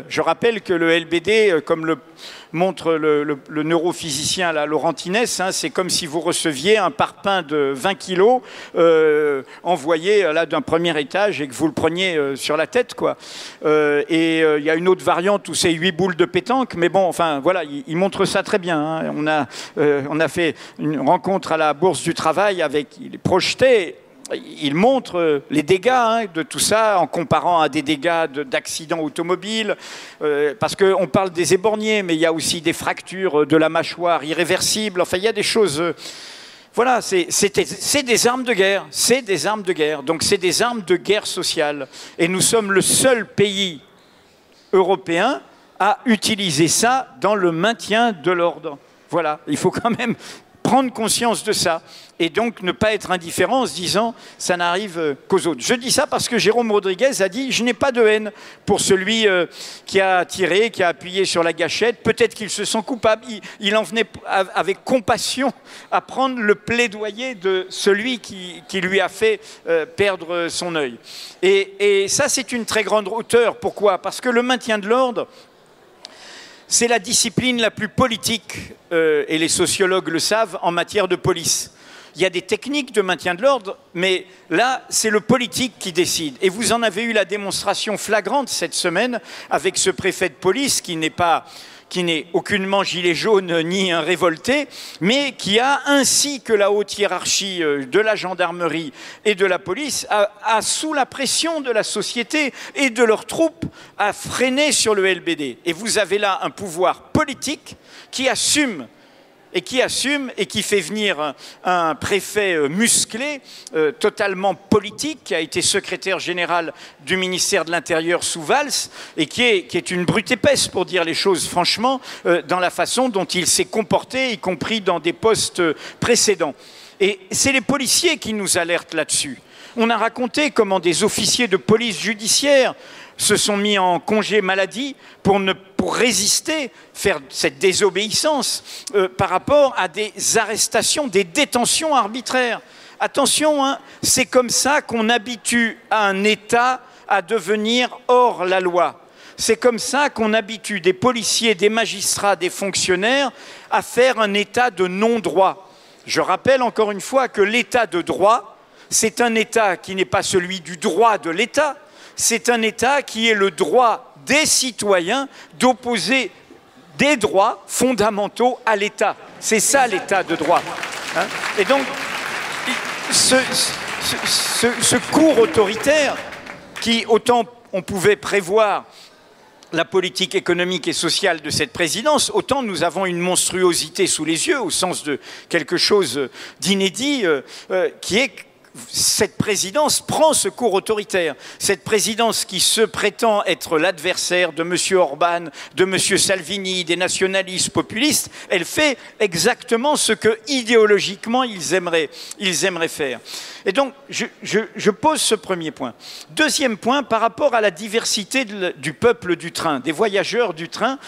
E: Je rappelle que le L B D, comme le montre le, le, le neurophysicien là, Laurentines, hein, c'est comme si vous receviez un parpaing de vingt kilos euh, envoyé là d'un premier étage et que vous le preniez euh, sur la tête, quoi. Euh, et il euh, y a une autre variante où c'est huit boules de pétanque, mais bon, enfin voilà, il, il montre ça très bien. Hein. On a, euh, on a fait une rencontre à la Bourse du Travail avec, il projetait. Il montre les dégâts hein, de tout ça en comparant à des dégâts d'accidents automobiles, euh, parce qu'on parle des éborgnés, mais il y a aussi des fractures de la mâchoire irréversibles. Enfin, il y a des choses... Euh, voilà, c'est des armes de guerre. C'est des armes de guerre. Donc, c'est des armes de guerre sociale. Et nous sommes le seul pays européen à utiliser ça dans le maintien de l'ordre. Voilà, il faut quand même... prendre conscience de ça et donc ne pas être indifférent en se disant ça n'arrive qu'aux autres. Je dis ça parce que Jérôme Rodriguez a dit je n'ai pas de haine pour celui euh, qui a tiré, qui a appuyé sur la gâchette. Peut-être qu'il se sent coupable. Il, il en venait avec compassion à prendre le plaidoyer de celui qui, qui lui a fait euh, perdre son œil. Et, et ça, c'est une très grande hauteur. Pourquoi? Parce que le maintien de l'ordre, c'est la discipline la plus politique, euh, et les sociologues le savent, en matière de police. Il y a des techniques de maintien de l'ordre, mais là, c'est le politique qui décide. Et vous en avez eu la démonstration flagrante cette semaine avec ce préfet de police qui n'est pas... qui n'est aucunement gilet jaune ni un révolté, mais qui a, ainsi que la haute hiérarchie de la gendarmerie et de la police, a, a sous la pression de la société et de leurs troupes, a freiné sur le L B D. Et vous avez là un pouvoir politique qui assume et qui assume et qui fait venir un, un préfet musclé, euh, totalement politique, qui a été secrétaire général du ministère de l'Intérieur sous Valls, et qui est, qui est une brute épaisse, pour dire les choses franchement, euh, dans la façon dont il s'est comporté, y compris dans des postes précédents. Et c'est les policiers qui nous alertent là-dessus. On a raconté comment des officiers de police judiciaire se sont mis en congé maladie pour, ne, pour résister, faire cette désobéissance euh, par rapport à des arrestations, des détentions arbitraires. Attention, hein, c'est comme ça qu'on habitue un État à devenir hors la loi. c'est comme ça qu'on habitue des policiers, des magistrats, des fonctionnaires à faire un état de non-droit. Je rappelle encore une fois que l'état de droit, c'est un état qui n'est pas celui du droit de l'État, c'est un état qui est le droit des citoyens d'opposer des droits fondamentaux à l'État. C'est ça l'état de droit. Hein? Et donc, ce, ce, ce, ce cours autoritaire qui, autant on pouvait prévoir la politique économique et sociale de cette présidence, autant nous avons une monstruosité sous les yeux, au sens de quelque chose d'inédit, euh, euh, qui est cette présidence prend ce cours autoritaire. Cette présidence qui se prétend être l'adversaire de M. Orban, de M. Salvini, des nationalistes populistes, elle fait exactement ce que idéologiquement ils aimeraient, ils aimeraient faire. Et donc, je, je, je pose ce premier point. Deuxième point, par rapport à la diversité de, du peuple du train, des voyageurs du train,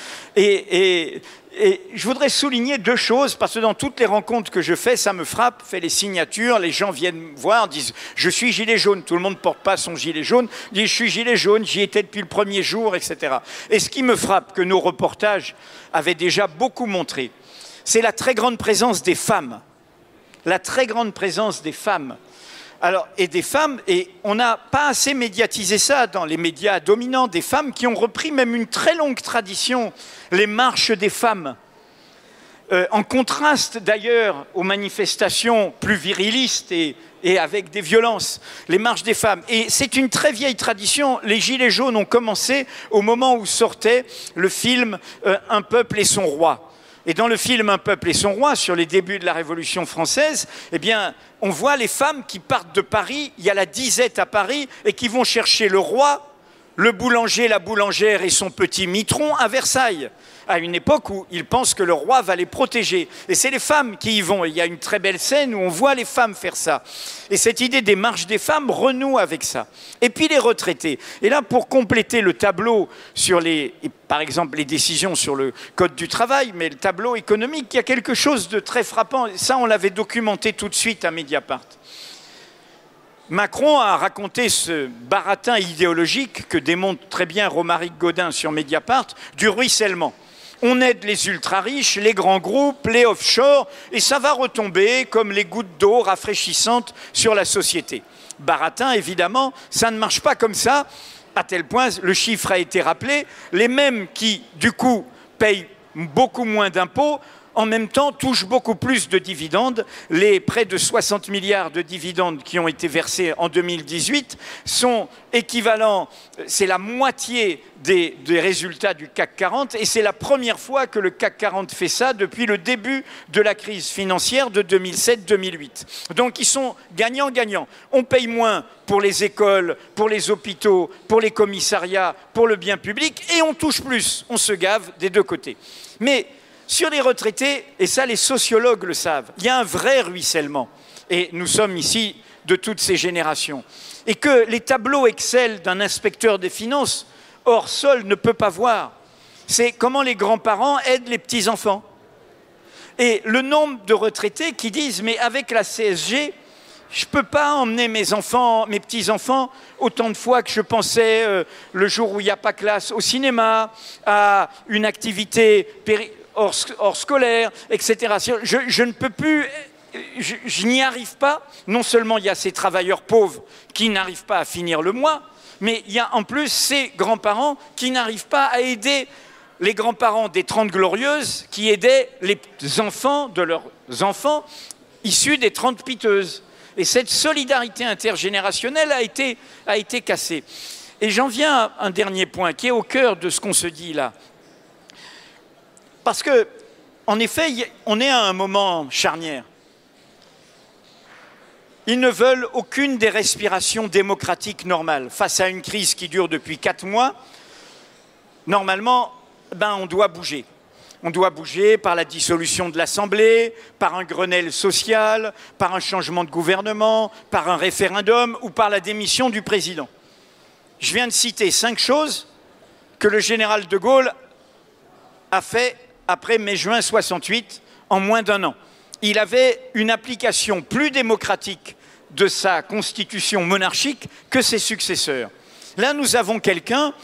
E: et, et Et je voudrais souligner deux choses, parce que dans toutes les rencontres que je fais, ça me frappe, fait les signatures, les gens viennent me voir, disent « je suis gilet jaune », tout le monde ne porte pas son gilet jaune, dit « je suis gilet jaune, j'y étais depuis le premier jour », et cetera. Et ce qui me frappe, que nos reportages avaient déjà beaucoup montré, c'est la très grande présence des femmes. La très grande présence des femmes. Alors, et des femmes, et on n'a pas assez médiatisé ça dans les médias dominants, des femmes qui ont repris même une très longue tradition, les marches des femmes, euh, en contraste d'ailleurs aux manifestations plus virilistes et, et avec des violences, les marches des femmes. Et c'est une très vieille tradition, les Gilets jaunes ont commencé au moment où sortait le film euh, « Un peuple et son roi ». Et dans le film « Un peuple et son roi », sur les débuts de la Révolution française, eh bien, on voit les femmes qui partent de Paris, il y a la disette à Paris, et qui vont chercher le roi, le boulanger, la boulangère et son petit mitron à Versailles, à une époque où ils pensent que le roi va les protéger. Et c'est les femmes qui y vont. Il y a une très belle scène où on voit les femmes faire ça. Et cette idée des marches des femmes renoue avec ça. Et puis les retraités. Et là, pour compléter le tableau sur les, par exemple, les décisions sur le Code du travail, mais le tableau économique, il y a quelque chose de très frappant. Ça, on l'avait documenté tout de suite à Mediapart. Macron a raconté ce baratin idéologique que démontre très bien Romaric Gaudin sur Mediapart, du ruissellement. On aide les ultra-riches, les grands groupes, les offshore, et ça va retomber comme les gouttes d'eau rafraîchissantes sur la société. Baratin, évidemment, ça ne marche pas comme ça, à tel point, le chiffre a été rappelé, les mêmes qui, du coup, payent beaucoup moins d'impôts, en même temps, touchent beaucoup plus de dividendes. Les près de soixante milliards de dividendes qui ont été versés en deux mille dix-huit sont équivalents, c'est la moitié des, des résultats du C A C quarante, et c'est la première fois que le C A C quarante fait ça depuis le début de la crise financière de deux mille sept deux mille huit. Donc ils sont gagnants-gagnants. On paye moins pour les écoles, pour les hôpitaux, pour les commissariats, pour le bien public, et on touche plus. On se gave des deux côtés. Mais sur les retraités, et ça les sociologues le savent, il y a un vrai ruissellement. Et nous sommes ici de toutes ces générations. Et que les tableaux Excel d'un inspecteur des finances hors sol ne peut pas voir. C'est comment les grands-parents aident les petits-enfants. Et le nombre de retraités qui disent « mais avec la C S G, je ne peux pas emmener mes enfants, mes petits-enfants autant de fois que je pensais euh, le jour où il n'y a pas classe au cinéma, à une activité péri Hors, hors scolaire, et cetera. Je, je ne peux plus, je, je n'y arrive pas. Non seulement il y a ces travailleurs pauvres qui n'arrivent pas à finir le mois, mais il y a en plus ces grands-parents qui n'arrivent pas à aider les grands-parents des Trente Glorieuses qui aidaient les enfants de leurs enfants issus des Trente Piteuses. Et cette solidarité intergénérationnelle a été, a été cassée. Et j'en viens à un dernier point qui est au cœur de ce qu'on se dit là. Parce que, en effet, on est à un moment charnière. Ils ne veulent aucune des respirations démocratiques normales. Face à une crise qui dure depuis quatre mois, normalement, ben, on doit bouger. On doit bouger par la dissolution de l'Assemblée, par un Grenelle social, par un changement de gouvernement, par un référendum ou par la démission du président. Je viens de citer cinq choses que le général de Gaulle a fait après mai-juin soixante-huit, en moins d'un an. Il avait une application plus démocratique de sa constitution monarchique que ses successeurs. Là, nous avons quelqu'un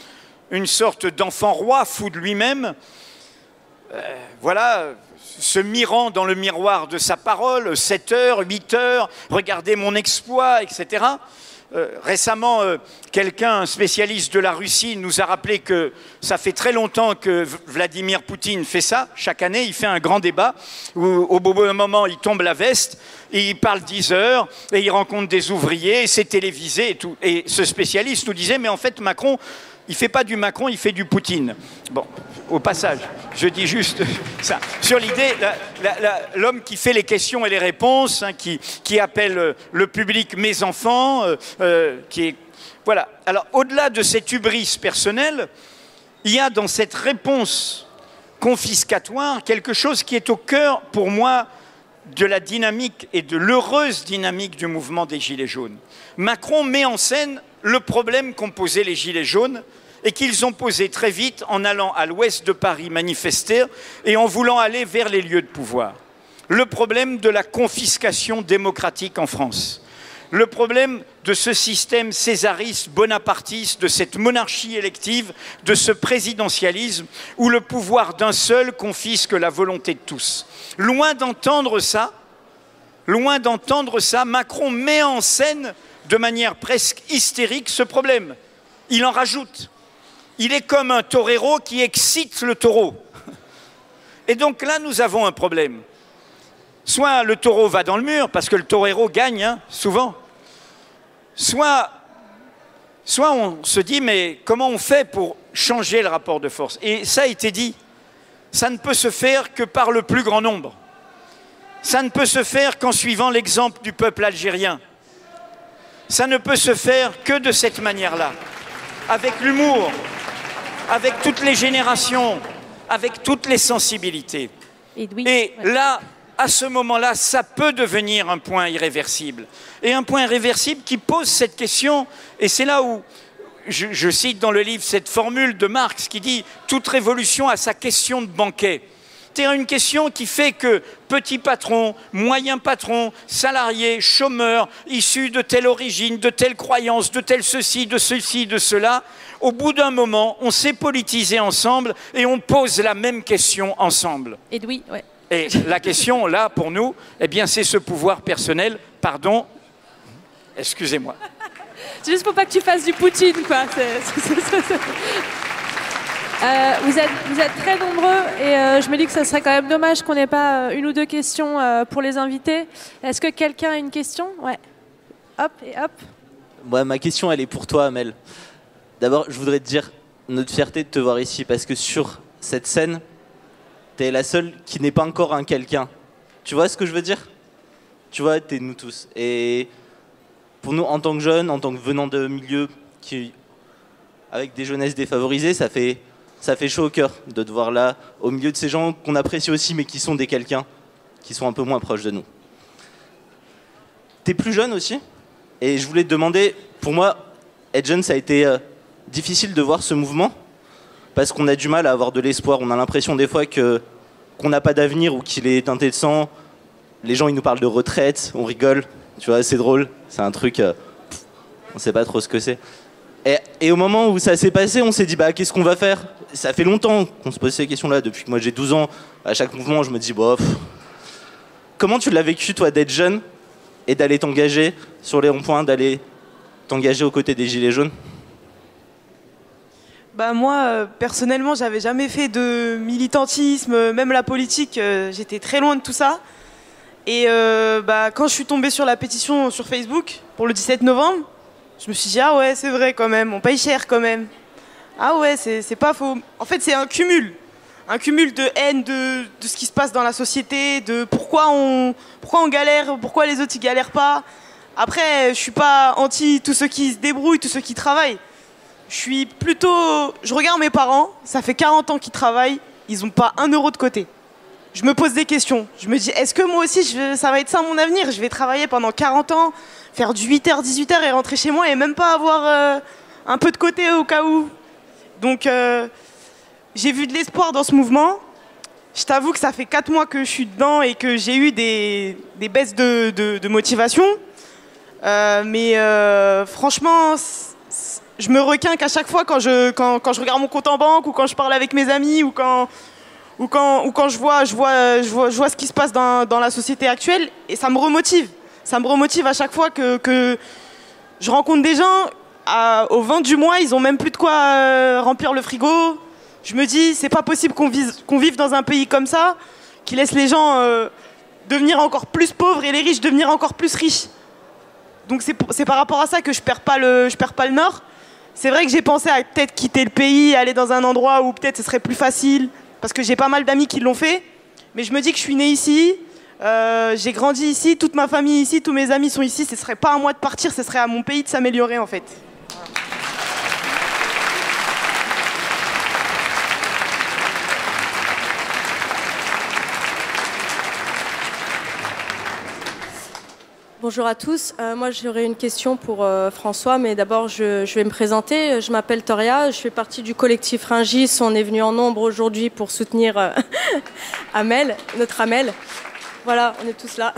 E: une sorte d'enfant roi, fou de lui-même, euh, voilà, se mirant dans le miroir de sa parole, sept heures, huit heures, regardez mon exploit, et cetera. Euh, récemment, euh, quelqu'un, un spécialiste de la Russie, nous a rappelé que ça fait très longtemps que Vladimir Poutine fait ça. Chaque année, il fait un grand débat où, au bout d'un moment, il tombe la veste, et il parle dix heures, et il rencontre des ouvriers, et c'est télévisé et tout. Et ce spécialiste nous disait, mais en fait, Macron, il ne fait pas du Macron, il fait du Poutine. Bon, au passage, je dis juste ça. Sur l'idée, l'homme qui fait les questions et les réponses, hein, qui, qui appelle le public « mes enfants euh, », euh, qui est... Voilà. Alors, au-delà de cette hubris personnelle, il y a dans cette réponse confiscatoire quelque chose qui est au cœur, pour moi, de la dynamique et de l'heureuse dynamique du mouvement des Gilets jaunes. Macron met en scène le problème qu'ont posé les Gilets jaunes et qu'ils ont posé très vite en allant à l'ouest de Paris manifester et en voulant aller vers les lieux de pouvoir. Le problème de la confiscation démocratique en France. Le problème de ce système césariste, bonapartiste, de cette monarchie élective, de ce présidentialisme où le pouvoir d'un seul confisque la volonté de tous. Loin d'entendre ça, loin d'entendre ça, Macron met en scène de manière presque hystérique ce problème. Il en rajoute. Il est comme un torero qui excite le taureau. Et donc là, nous avons un problème. Soit le taureau va dans le mur, parce que le torero gagne, hein, souvent. Soit, soit on se dit, mais comment on fait pour changer le rapport de force? Et ça a été dit. Ça ne peut se faire que par le plus grand nombre. Ça ne peut se faire qu'en suivant l'exemple du peuple algérien. Ça ne peut se faire que de cette manière-là, avec l'humour, avec toutes les générations, avec toutes les sensibilités. Et, oui, Et ouais. là, à ce moment-là, ça peut devenir un point irréversible. Et un point irréversible qui pose cette question, et c'est là où je, je cite dans le livre cette formule de Marx qui dit « Toute révolution a sa question de banquet ». C'est une question qui fait que petits patrons, moyens patrons, salariés, chômeurs, issus de telle origine, de telle croyance, de tel ceci, de ceci, de cela, au bout d'un moment, on s'est politisé ensemble et on pose la même question ensemble.
A: Et oui, ouais.
E: Et la question, là, pour nous, eh bien, c'est ce pouvoir personnel. Pardon, excusez-moi.
A: C'est juste pour pas que tu fasses du Poutine, quoi. C'est, c'est, c'est, c'est... Euh, vous, êtes, vous êtes très nombreux et euh, je me dis que ça serait quand même dommage qu'on n'ait pas euh, une ou deux questions euh, pour les invités. Est-ce que quelqu'un a une question? Ouais. Hop et hop.
F: Moi, ma question, elle est pour toi, Amel. D'abord, je voudrais te dire notre fierté de te voir ici parce que sur cette scène, t'es la seule qui n'est pas encore un quelqu'un. Tu vois ce que je veux dire? Tu vois, t'es nous tous. Et pour nous, en tant que jeunes, en tant que venant de milieux qui, avec des jeunesses défavorisées, ça fait... Ça fait chaud au cœur de te voir là, au milieu de ces gens qu'on apprécie aussi, mais qui sont des quelqu'un, qui sont un peu moins proches de nous. T'es plus jeune aussi, et je voulais te demander, pour moi, être jeune, ça a été euh, difficile de voir ce mouvement, parce qu'on a du mal à avoir de l'espoir. On a l'impression des fois que, qu'on n'a pas d'avenir ou qu'il est teinté de sang. Les gens, ils nous parlent de retraite, on rigole, tu vois, c'est drôle, c'est un truc, euh, pff, on sait pas trop ce que c'est. Et, et au moment où ça s'est passé, on s'est dit, bah, qu'est-ce qu'on va faire? Ça fait longtemps qu'on se pose ces questions-là, depuis que moi j'ai douze ans. À chaque mouvement, je me dis, bof. Comment tu l'as vécu, toi, d'être jeune et d'aller t'engager sur les ronds-points, d'aller t'engager aux côtés des Gilets jaunes?
C: Bah moi, euh, personnellement, j'avais jamais fait de militantisme, même la politique, euh, j'étais très loin de tout ça. Et euh, bah, quand je suis tombée sur la pétition sur Facebook pour le dix-sept novembre, je me suis dit, ah ouais, c'est vrai quand même, on paye cher quand même. Ah ouais, c'est, c'est pas faux. En fait, c'est un cumul. Un cumul de haine de, de ce qui se passe dans la société, de pourquoi on, pourquoi on galère, pourquoi les autres ils galèrent pas. Après, je suis pas anti tous ceux qui se débrouillent, tous ceux qui travaillent. Je suis plutôt... Je regarde mes parents, ça fait quarante ans qu'ils travaillent, ils ont pas un euro de côté. Je me pose des questions. Je me dis, est-ce que moi aussi, je, ça va être ça mon avenir? Je vais travailler pendant quarante ans, faire du huit heures, dix-huit heures et rentrer chez moi et même pas avoir euh, un peu de côté au cas où. Donc, euh, j'ai vu de l'espoir dans ce mouvement. Je t'avoue que ça fait quatre mois que je suis dedans et que j'ai eu des, des baisses de, de, de motivation. Euh, mais euh, franchement, je me requinque à chaque fois quand je, quand, quand je regarde mon compte en banque ou quand je parle avec mes amis ou quand, ou quand, ou quand je, vois, je, vois, je, vois, je vois ce qui se passe dans, dans la société actuelle et ça me remotive. Ça me remotive à chaque fois que, que je rencontre des gens, à, au vingt du mois, ils n'ont même plus de quoi euh, remplir le frigo. Je me dis, c'est pas possible qu'on vive, qu'on vive dans un pays comme ça, qui laisse les gens euh, devenir encore plus pauvres et les riches devenir encore plus riches. Donc c'est par rapport à ça que je perds pas le, je perds pas le nord. C'est vrai que j'ai pensé à peut-être quitter le pays, aller dans un endroit où peut-être ce serait plus facile, parce que j'ai pas mal d'amis qui l'ont fait. Mais je me dis que je suis née ici, euh, j'ai grandi ici, toute ma famille ici, tous mes amis sont ici. Ce serait pas à moi de partir, ce serait à mon pays de s'améliorer en fait. Voilà.
G: Bonjour à tous. Euh, moi, j'aurais une question pour euh, François, mais d'abord, je, je vais me présenter. Je m'appelle Toria, je fais partie du collectif Ringis. On est venu en nombre aujourd'hui pour soutenir euh, Amel, notre Amel. Voilà, on est tous là.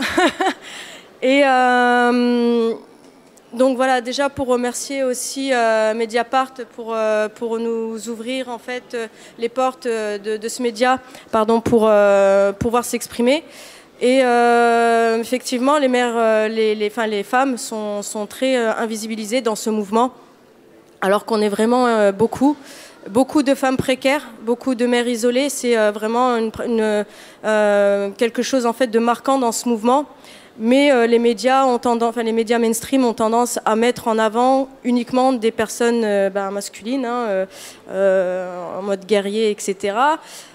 G: Et euh, donc voilà, déjà pour remercier aussi euh, Mediapart pour, euh, pour nous ouvrir en fait euh, les portes de, de ce média, pardon, pour euh, pouvoir s'exprimer. Et euh, effectivement, les, mères, euh, les, les, enfin, les femmes sont, sont très euh, invisibilisées dans ce mouvement, alors qu'on est vraiment euh, beaucoup. Beaucoup de femmes précaires, beaucoup de mères isolées. C'est euh, vraiment une, une, euh, quelque chose en fait, de marquant dans ce mouvement. Mais euh, les, médias ont tendance, enfin, les médias mainstream ont tendance à mettre en avant uniquement des personnes euh, ben, masculines, hein, euh, euh, en mode guerrier, et cetera.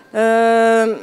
G: Euh,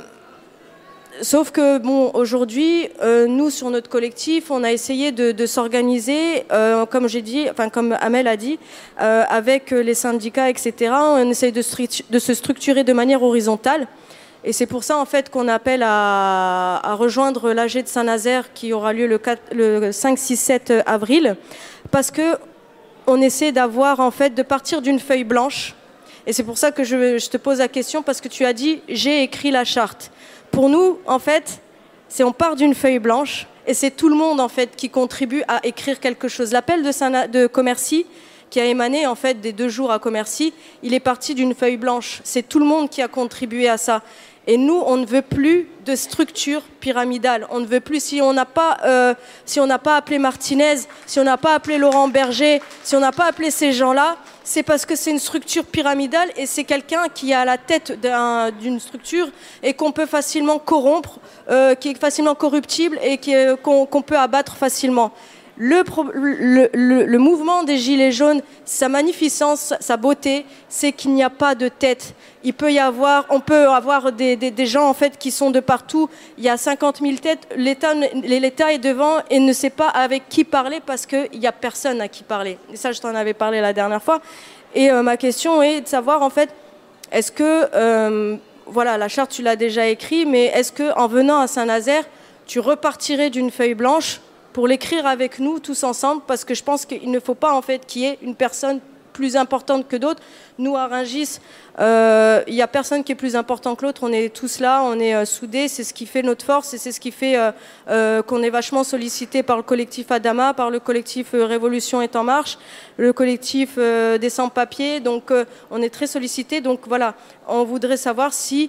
G: Sauf que, bon, aujourd'hui, euh, nous, sur notre collectif, on a essayé de, de s'organiser, euh, comme j'ai dit, enfin, comme Amel a dit, euh, avec les syndicats, et cetera. On essaye de, de se structurer de manière horizontale. Et c'est pour ça, en fait, qu'on appelle à, à rejoindre l'A G de Saint-Nazaire, qui aura lieu le, quatre, le cinq, six, sept avril, parce qu'on essaie d'avoir, en fait, de partir d'une feuille blanche. Et c'est pour ça que je, je te pose la question, parce que tu as dit « j'ai écrit la charte ». Pour nous, en fait, c'est on part d'une feuille blanche et c'est tout le monde en fait qui contribue à écrire quelque chose. L'appel de, Saint- de Commercy, qui a émané en fait des deux jours à Commercy, il est parti d'une feuille blanche. C'est tout le monde qui a contribué à ça. Et nous, on ne veut plus de structure pyramidale. On ne veut plus, si on n'a pas, euh, si on n'a pas appelé Martinez, si on n'a pas appelé Laurent Berger, si on n'a pas appelé ces gens-là, c'est parce que c'est une structure pyramidale et c'est quelqu'un qui est à la tête d'un, d'une structure et qu'on peut facilement corrompre, euh, qui est facilement corruptible et qui est, qu'on, qu'on peut abattre facilement. Le, le, le, le mouvement des Gilets jaunes, sa magnificence, sa beauté, c'est qu'il n'y a pas de tête. Il peut y avoir, on peut avoir des, des, des gens en fait qui sont de partout. Il y a cinquante mille têtes. L'État, l'État est devant et ne sait pas avec qui parler parce qu'il n'y a personne à qui parler. Et ça, je t'en avais parlé la dernière fois. Et euh, ma question est de savoir en fait, est-ce que, euh, voilà, la charte tu l'as déjà écrite, mais est-ce que en venant à Saint-Nazaire, tu repartirais d'une feuille blanche pour l'écrire avec nous tous ensemble, parce que je pense qu'il ne faut pas en fait qu'il y ait une personne plus importante que d'autres. Nous à Ringis, euh, il n'y a personne qui est plus important que l'autre, on est tous là, on est euh, soudés, c'est ce qui fait notre force et c'est ce qui fait euh, euh, qu'on est vachement sollicité par le collectif Adama, par le collectif euh, Révolution est en marche, le collectif euh, des sans-papiers, donc euh, on est très sollicité. Donc voilà, on voudrait savoir si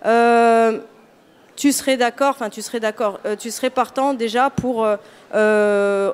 G: euh, tu serais d'accord, enfin tu serais d'accord, euh, tu serais partant déjà pour euh, euh,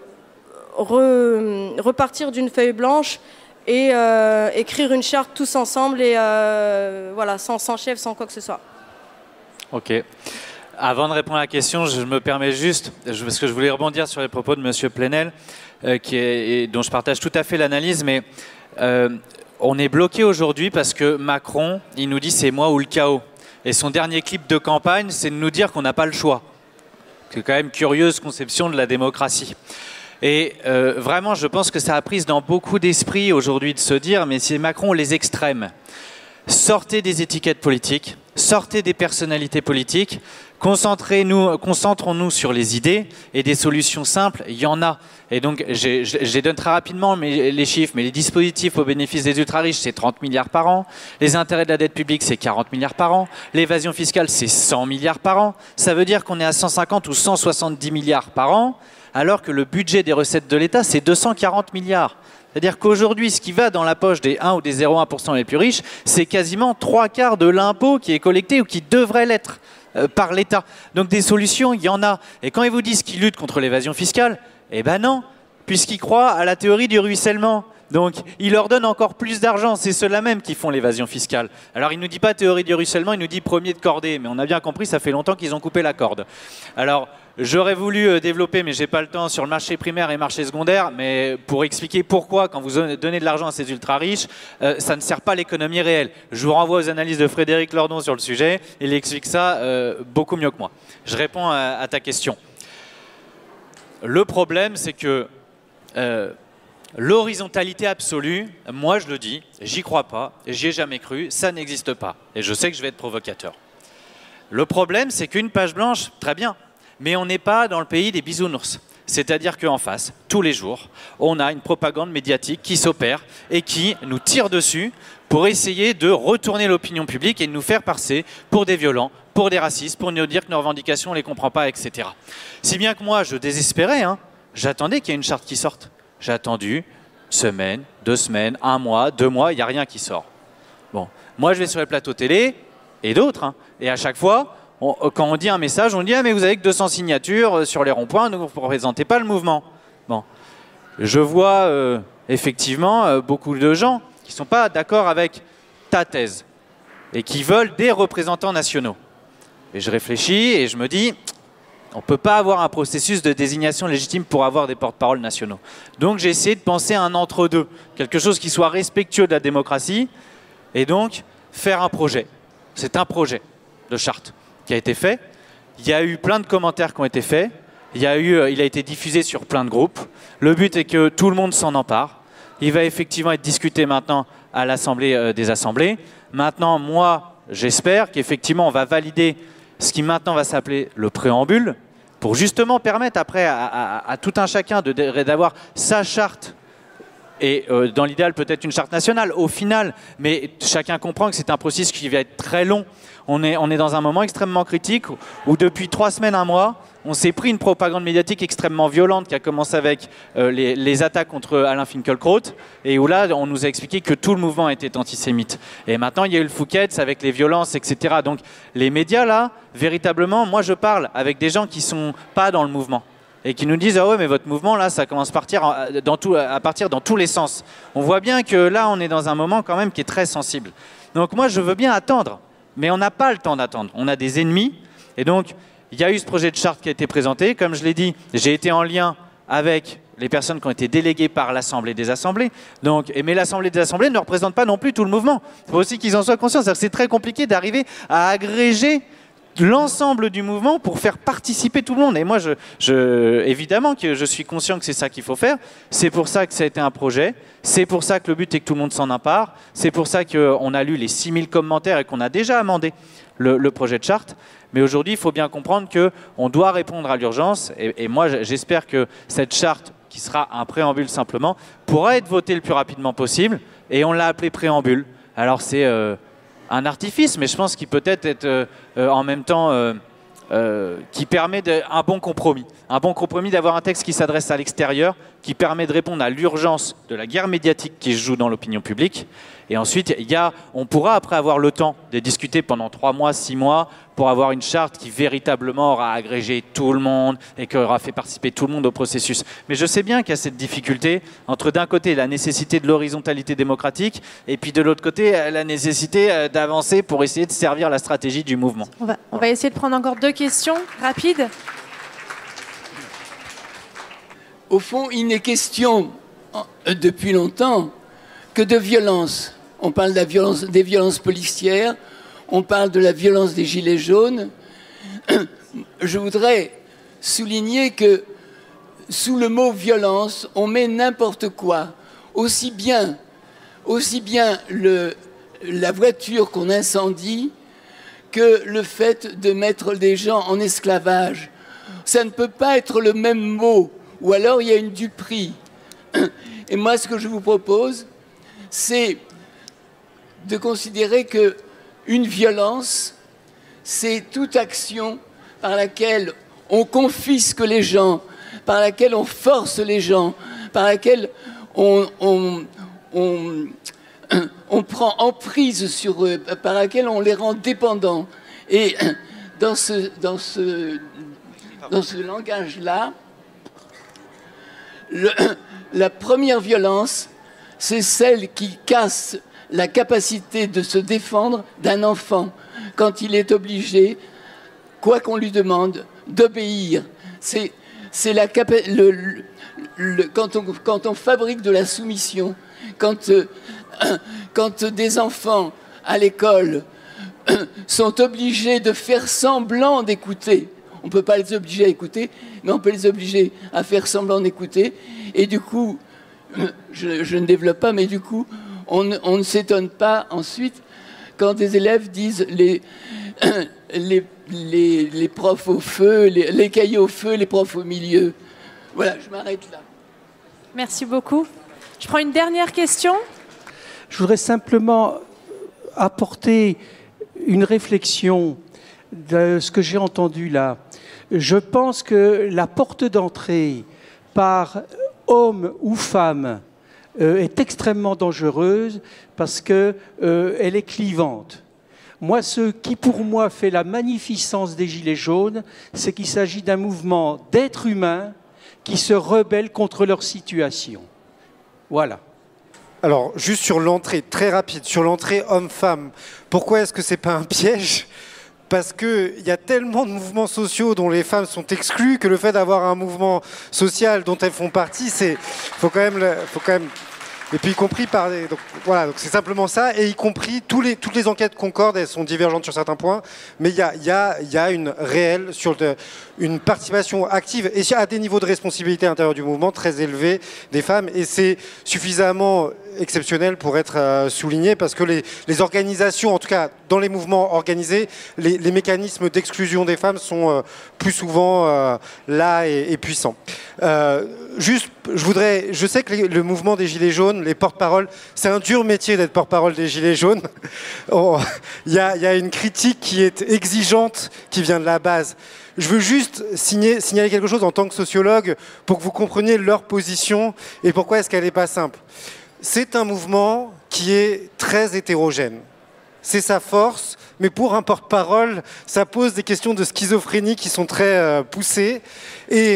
G: re, repartir d'une feuille blanche et euh, écrire une charte tous ensemble et euh, voilà, sans, sans chef, sans quoi que ce soit.
D: Ok. Avant de répondre à la question, je me permets juste, parce que je voulais rebondir sur les propos de M. Plenel, euh, qui est, et dont je partage tout à fait l'analyse, mais euh, on est bloqué aujourd'hui parce que Macron, il nous dit c'est moi ou le chaos. Et son dernier clip de campagne, c'est de nous dire qu'on n'a pas le choix. C'est quand même une curieuse conception de la démocratie. Et euh, vraiment, je pense que ça a pris dans beaucoup d'esprits aujourd'hui de se dire, mais si Macron les extrêmes, sortez des étiquettes politiques, sortez des personnalités politiques, concentrez-nous, concentrons-nous sur les idées et des solutions simples, il y en a. Et donc, je, je, je les donne très rapidement mais, les chiffres, mais les dispositifs au bénéfice des ultra-riches, c'est trente milliards par an, les intérêts de la dette publique, c'est quarante milliards par an, l'évasion fiscale, c'est cent milliards par an, ça veut dire qu'on est à cent cinquante ou cent soixante-dix milliards par an, alors que le budget des recettes de l'État, c'est deux cent quarante milliards. C'est-à-dire qu'aujourd'hui, ce qui va dans la poche des un ou des zéro virgule un pour cent les plus riches, c'est quasiment trois quarts de l'impôt qui est collecté ou qui devrait l'être euh, par l'État. Donc des solutions, il y en a. Et quand ils vous disent qu'ils luttent contre l'évasion fiscale, eh ben non, puisqu'ils croient à la théorie du ruissellement. Donc, ils leur donnent encore plus d'argent. C'est ceux-là même qui font l'évasion fiscale. Alors, il ne nous dit pas théorie du ruissellement, il nous dit premier de cordée. Mais on a bien compris, ça fait longtemps qu'ils ont coupé la corde. Alors, j'aurais voulu développer, mais je n'ai pas le temps, sur le marché primaire et le marché secondaire. Mais pour expliquer pourquoi, quand vous donnez de l'argent à ces ultra-riches, euh, ça ne sert pas l'économie réelle. Je vous renvoie aux analyses de Frédéric Lordon sur le sujet. Il explique ça euh, beaucoup mieux que moi. Je réponds à, à ta question. Le problème, c'est que... Euh, l'horizontalité absolue, moi je le dis, j'y crois pas, j'y ai jamais cru, ça n'existe pas. Et je sais que je vais être provocateur. Le problème, c'est qu'une page blanche, très bien, mais on n'est pas dans le pays des bisounours. C'est-à-dire qu'en face, tous les jours, on a une propagande médiatique qui s'opère et qui nous tire dessus pour essayer de retourner l'opinion publique et de nous faire passer pour des violents, pour des racistes, pour nous dire que nos revendications, on ne les comprend pas, et cetera. Si bien que moi, je désespérais, hein, j'attendais qu'il y ait une charte qui sorte. J'ai attendu une semaine, deux semaines, un mois, deux mois, il n'y a rien qui sort. Bon, moi je vais sur les plateaux télé et d'autres, hein, et à chaque fois, on, quand on dit un message, on dit ah mais vous avez que deux cents signatures sur les ronds-points, ne vous représentez pas le mouvement. Bon, je vois euh, effectivement euh, beaucoup de gens qui ne sont pas d'accord avec ta thèse et qui veulent des représentants nationaux. Et je réfléchis et je me dis. On ne peut pas avoir un processus de désignation légitime pour avoir des porte-paroles nationaux. Donc j'ai essayé de penser à un entre-deux, quelque chose qui soit respectueux de la démocratie, et donc faire un projet. C'est un projet de charte qui a été fait. Il y a eu plein de commentaires qui ont été faits. Il, y a eu, il a été diffusé sur plein de groupes. Le but est que tout le monde s'en empare. Il va effectivement être discuté maintenant à l'Assemblée euh, des Assemblées. Maintenant, moi, j'espère qu'effectivement, on va valider ce qui maintenant va s'appeler le préambule, pour justement permettre après à, à, à tout un chacun de, d'avoir sa charte, et euh, dans l'idéal peut-être une charte nationale au final, mais chacun comprend que c'est un processus qui va être très long. On est, on est dans un moment extrêmement critique où, où depuis trois semaines, un mois, on s'est pris une propagande médiatique extrêmement violente qui a commencé avec euh, les, les attaques contre Alain Finkielkraut et où là, on nous a expliqué que tout le mouvement était antisémite. Et maintenant, il y a eu le Fouquet's avec les violences, et cetera. Donc, les médias, là, véritablement, moi, je parle avec des gens qui ne sont pas dans le mouvement et qui nous disent « Ah ouais, mais votre mouvement, là, ça commence à partir, dans tout, à partir dans tous les sens. » On voit bien que là, on est dans un moment quand même qui est très sensible. Donc, moi, je veux bien attendre, mais on n'a pas le temps d'attendre. On a des ennemis et donc... Il y a eu ce projet de charte qui a été présenté. Comme je l'ai dit, j'ai été en lien avec les personnes qui ont été déléguées par l'Assemblée des Assemblées. Donc, mais l'Assemblée des Assemblées ne représente pas non plus tout le mouvement. Il faut aussi qu'ils en soient conscients. C'est très compliqué d'arriver à agréger l'ensemble du mouvement pour faire participer tout le monde. Et moi, je, je, évidemment que je suis conscient que c'est ça qu'il faut faire. C'est pour ça que ça a été un projet. C'est pour ça que le but est que tout le monde s'en empare. C'est pour ça qu'on a lu les six mille commentaires et qu'on a déjà amendé le, le projet de charte. Mais aujourd'hui, il faut bien comprendre qu'on doit répondre à l'urgence. Et, et moi, j'espère que cette charte, qui sera un préambule simplement, pourra être votée le plus rapidement possible. Et on l'a appelé préambule. Alors, c'est euh, un artifice, mais je pense qu'il peut être, être euh, euh, en même temps... Euh, Euh, qui permet de, un bon compromis. Un bon compromis d'avoir un texte qui s'adresse à l'extérieur, qui permet de répondre à l'urgence de la guerre médiatique qui se joue dans l'opinion publique. Et ensuite, il y a, on pourra après avoir le temps de discuter pendant trois mois, six mois, pour avoir une charte qui véritablement aura agrégé tout le monde et qui aura fait participer tout le monde au processus. Mais je sais bien qu'il y a cette difficulté entre d'un côté la nécessité de l'horizontalité démocratique et puis de l'autre côté la nécessité d'avancer pour essayer de servir la stratégie du mouvement.
A: On va, on va essayer de prendre encore deux questions rapides.
H: Au fond, il n'est question depuis longtemps que de violence. On parle de la violence, des violences policières, on parle de la violence des gilets jaunes. Je voudrais souligner que sous le mot violence, on met n'importe quoi. Aussi bien, aussi bien le, la voiture qu'on incendie que le fait de mettre des gens en esclavage. Ça ne peut pas être le même mot, ou alors il y a une duperie. Et moi, ce que je vous propose, c'est de considérer qu'une violence, c'est toute action par laquelle on confisque les gens, par laquelle on force les gens, par laquelle on, on, on, on prend emprise sur eux, par laquelle on les rend dépendants. Et dans ce, dans ce, dans ce langage-là, le, la première violence, c'est celle qui casse la capacité de se défendre d'un enfant quand il est obligé, quoi qu'on lui demande, d'obéir. C'est, c'est la capa- le, le, le, quand, on, quand on fabrique de la soumission, quand, euh, quand des enfants à l'école euh, sont obligés de faire semblant d'écouter, on ne peut pas les obliger à écouter, mais on peut les obliger à faire semblant d'écouter, et du coup, je, je ne développe pas, mais du coup, on, on ne s'étonne pas ensuite quand des élèves disent les, les, les, les profs au feu, les, les cahiers au feu, les profs au milieu. Voilà, je m'arrête là.
A: Merci beaucoup. Je prends une dernière question.
I: Je voudrais simplement apporter une réflexion de ce que j'ai entendu là. Je pense que la porte d'entrée par homme ou femme euh, est extrêmement dangereuse parce qu'elle euh, est clivante. Moi, ce qui pour moi fait la magnificence des Gilets jaunes, c'est qu'il s'agit d'un mouvement d'êtres humains qui se rebellent contre leur situation. Voilà.
B: Alors, juste sur l'entrée, très rapide, sur l'entrée homme-femme, pourquoi est-ce que c'est pas un piège ? Parce qu'il y a tellement de mouvements sociaux dont les femmes sont exclues que le fait d'avoir un mouvement social dont elles font partie, c'est faut quand même, faut quand même. Et puis y compris par les, donc voilà, donc c'est simplement ça, et y compris tous les, toutes les enquêtes concordent, elles sont divergentes sur certains points, mais il y a, y a, y a une réelle, sur le, une participation active et à des niveaux de responsabilité à l'intérieur du mouvement très élevés des femmes, et c'est suffisamment exceptionnel pour être euh, souligné parce que les, les organisations, en tout cas dans les mouvements organisés, les, les mécanismes d'exclusion des femmes sont euh, plus souvent euh, là et, et puissants. Euh, juste, je voudrais, je sais que les, le mouvement des Gilets jaunes, les porte-paroles, c'est un dur métier d'être porte-parole des Gilets jaunes. Il y, y a une critique qui est exigeante, qui vient de la base. Je veux juste signer, signaler quelque chose en tant que sociologue pour que vous compreniez leur position et pourquoi est-ce qu'elle n'est pas simple. C'est un mouvement qui est très hétérogène. C'est sa force, mais pour un porte-parole, ça pose des questions de schizophrénie qui sont très euh, poussées. Et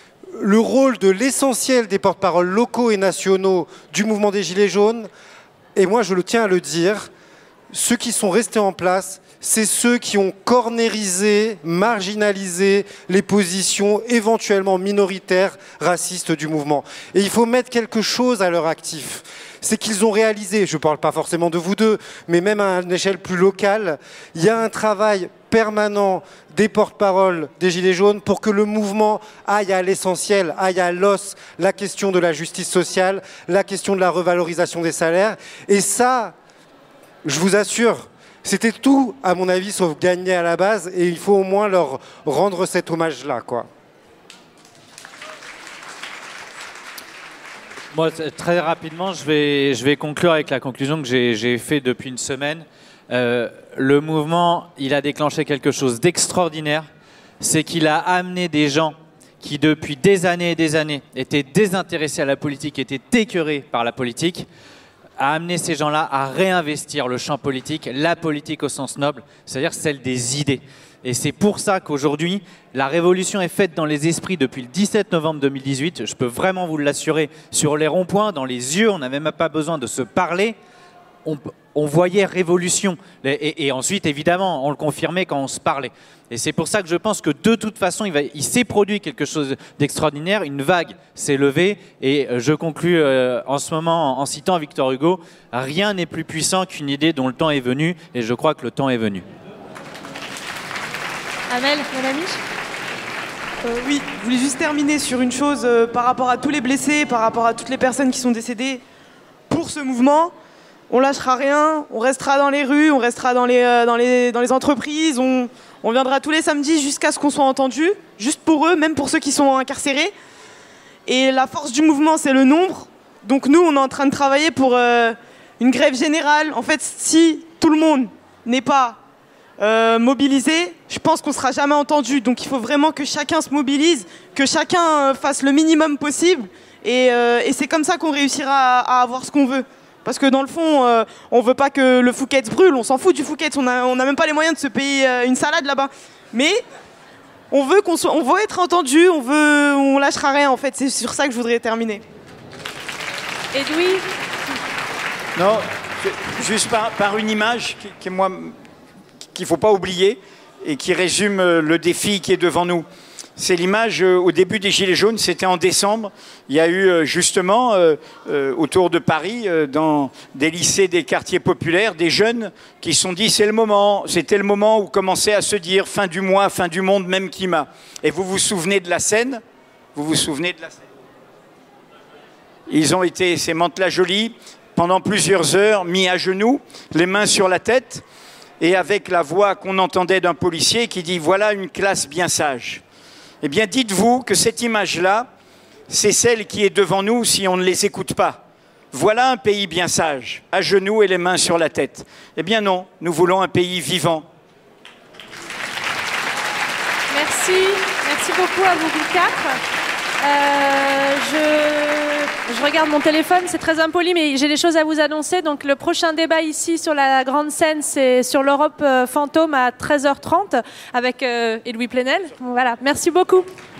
B: le rôle de l'essentiel des porte-paroles locaux et nationaux du mouvement des Gilets jaunes, et moi je le tiens à le dire, ceux qui sont restés en place, c'est ceux qui ont cornérisé, marginalisé les positions éventuellement minoritaires, racistes du mouvement. Et il faut mettre quelque chose à leur actif. C'est qu'ils ont réalisé, je ne parle pas forcément de vous deux, mais même à une échelle plus locale, il y a un travail permanent des porte-paroles des Gilets jaunes pour que le mouvement aille à l'essentiel, aille à l'os, la question de la justice sociale, la question de la revalorisation des salaires. Et ça, je vous assure, c'était tout, à mon avis, sauf gagner à la base, et il faut au moins leur rendre cet hommage-là, quoi.
D: Moi, très rapidement, je vais, je vais conclure avec la conclusion que j'ai, j'ai faite depuis une semaine. Euh, le mouvement, il a déclenché quelque chose d'extraordinaire. C'est qu'il a amené des gens qui, depuis des années et des années, étaient désintéressés à la politique, étaient écœurés par la politique, a amené ces gens-là à réinvestir le champ politique, la politique au sens noble, c'est-à-dire celle des idées. Et c'est pour ça qu'aujourd'hui, la révolution est faite dans les esprits depuis le dix-sept novembre deux mille dix-huit. Je peux vraiment vous l'assurer, sur les ronds-points, dans les yeux, on n'avait même pas besoin de se parler. On, on voyait révolution. Et, et, et ensuite, évidemment, on le confirmait quand on se parlait. Et c'est pour ça que je pense que de toute façon, il, va, il s'est produit quelque chose d'extraordinaire. Une vague s'est levée. Et je conclus euh, en ce moment en citant Victor Hugo. Rien n'est plus puissant qu'une idée dont le temps est venu. Et je crois que le temps est venu.
A: Amel, mon ami
C: euh, Oui, je voulais juste terminer sur une chose euh, par rapport à tous les blessés, par rapport à toutes les personnes qui sont décédées pour ce mouvement. On lâchera rien, on restera dans les rues, on restera dans les, euh, dans les, dans les entreprises, on, on viendra tous les samedis jusqu'à ce qu'on soit entendu, juste pour eux, même pour ceux qui sont incarcérés. Et la force du mouvement, c'est le nombre. Donc nous, on est en train de travailler pour euh, une grève générale. En fait, si tout le monde n'est pas euh, mobilisés, je pense qu'on ne sera jamais entendu. Donc il faut vraiment que chacun se mobilise, que chacun fasse le minimum possible. Et, euh, et c'est comme ça qu'on réussira à, à avoir ce qu'on veut. Parce que dans le fond, euh, on veut pas que le Fouquet's brûle, on s'en fout du Fouquet's, on n'a on a même pas les moyens de se payer euh, une salade là-bas. Mais on veut, qu'on soit, on veut être entendu, on veut, on lâchera rien en fait, c'est sur ça que je voudrais terminer.
A: Edoui?
E: Non, juste par, par une image qui, qui moi, qu'il ne faut pas oublier et qui résume le défi qui est devant nous. C'est l'image au début des Gilets jaunes, c'était en décembre. Il y a eu justement euh, euh, autour de Paris, euh, dans des lycées, des quartiers populaires, des jeunes qui se sont dit c'est le moment, c'était le moment où commençait à se dire fin du mois, fin du monde, même climat. Et vous vous souvenez de la scène? Vous vous souvenez de la scène? Ils ont été, ces Mantes-la-Jolie, pendant plusieurs heures, mis à genoux, les mains sur la tête, et avec la voix qu'on entendait d'un policier qui dit voilà une classe bien sage. Eh bien, dites-vous que cette image-là, c'est celle qui est devant nous si on ne les écoute pas. Voilà un pays bien sage, à genoux et les mains sur la tête. Eh bien non, nous voulons un pays vivant.
A: Merci, merci beaucoup à vous quatre. Euh, je, je regarde mon téléphone, c'est très impoli, mais j'ai des choses à vous annoncer. Donc le prochain débat ici sur la grande scène, c'est sur l'Europe fantôme à treize heures trente avec euh, Edoui Plenel. Voilà, merci beaucoup.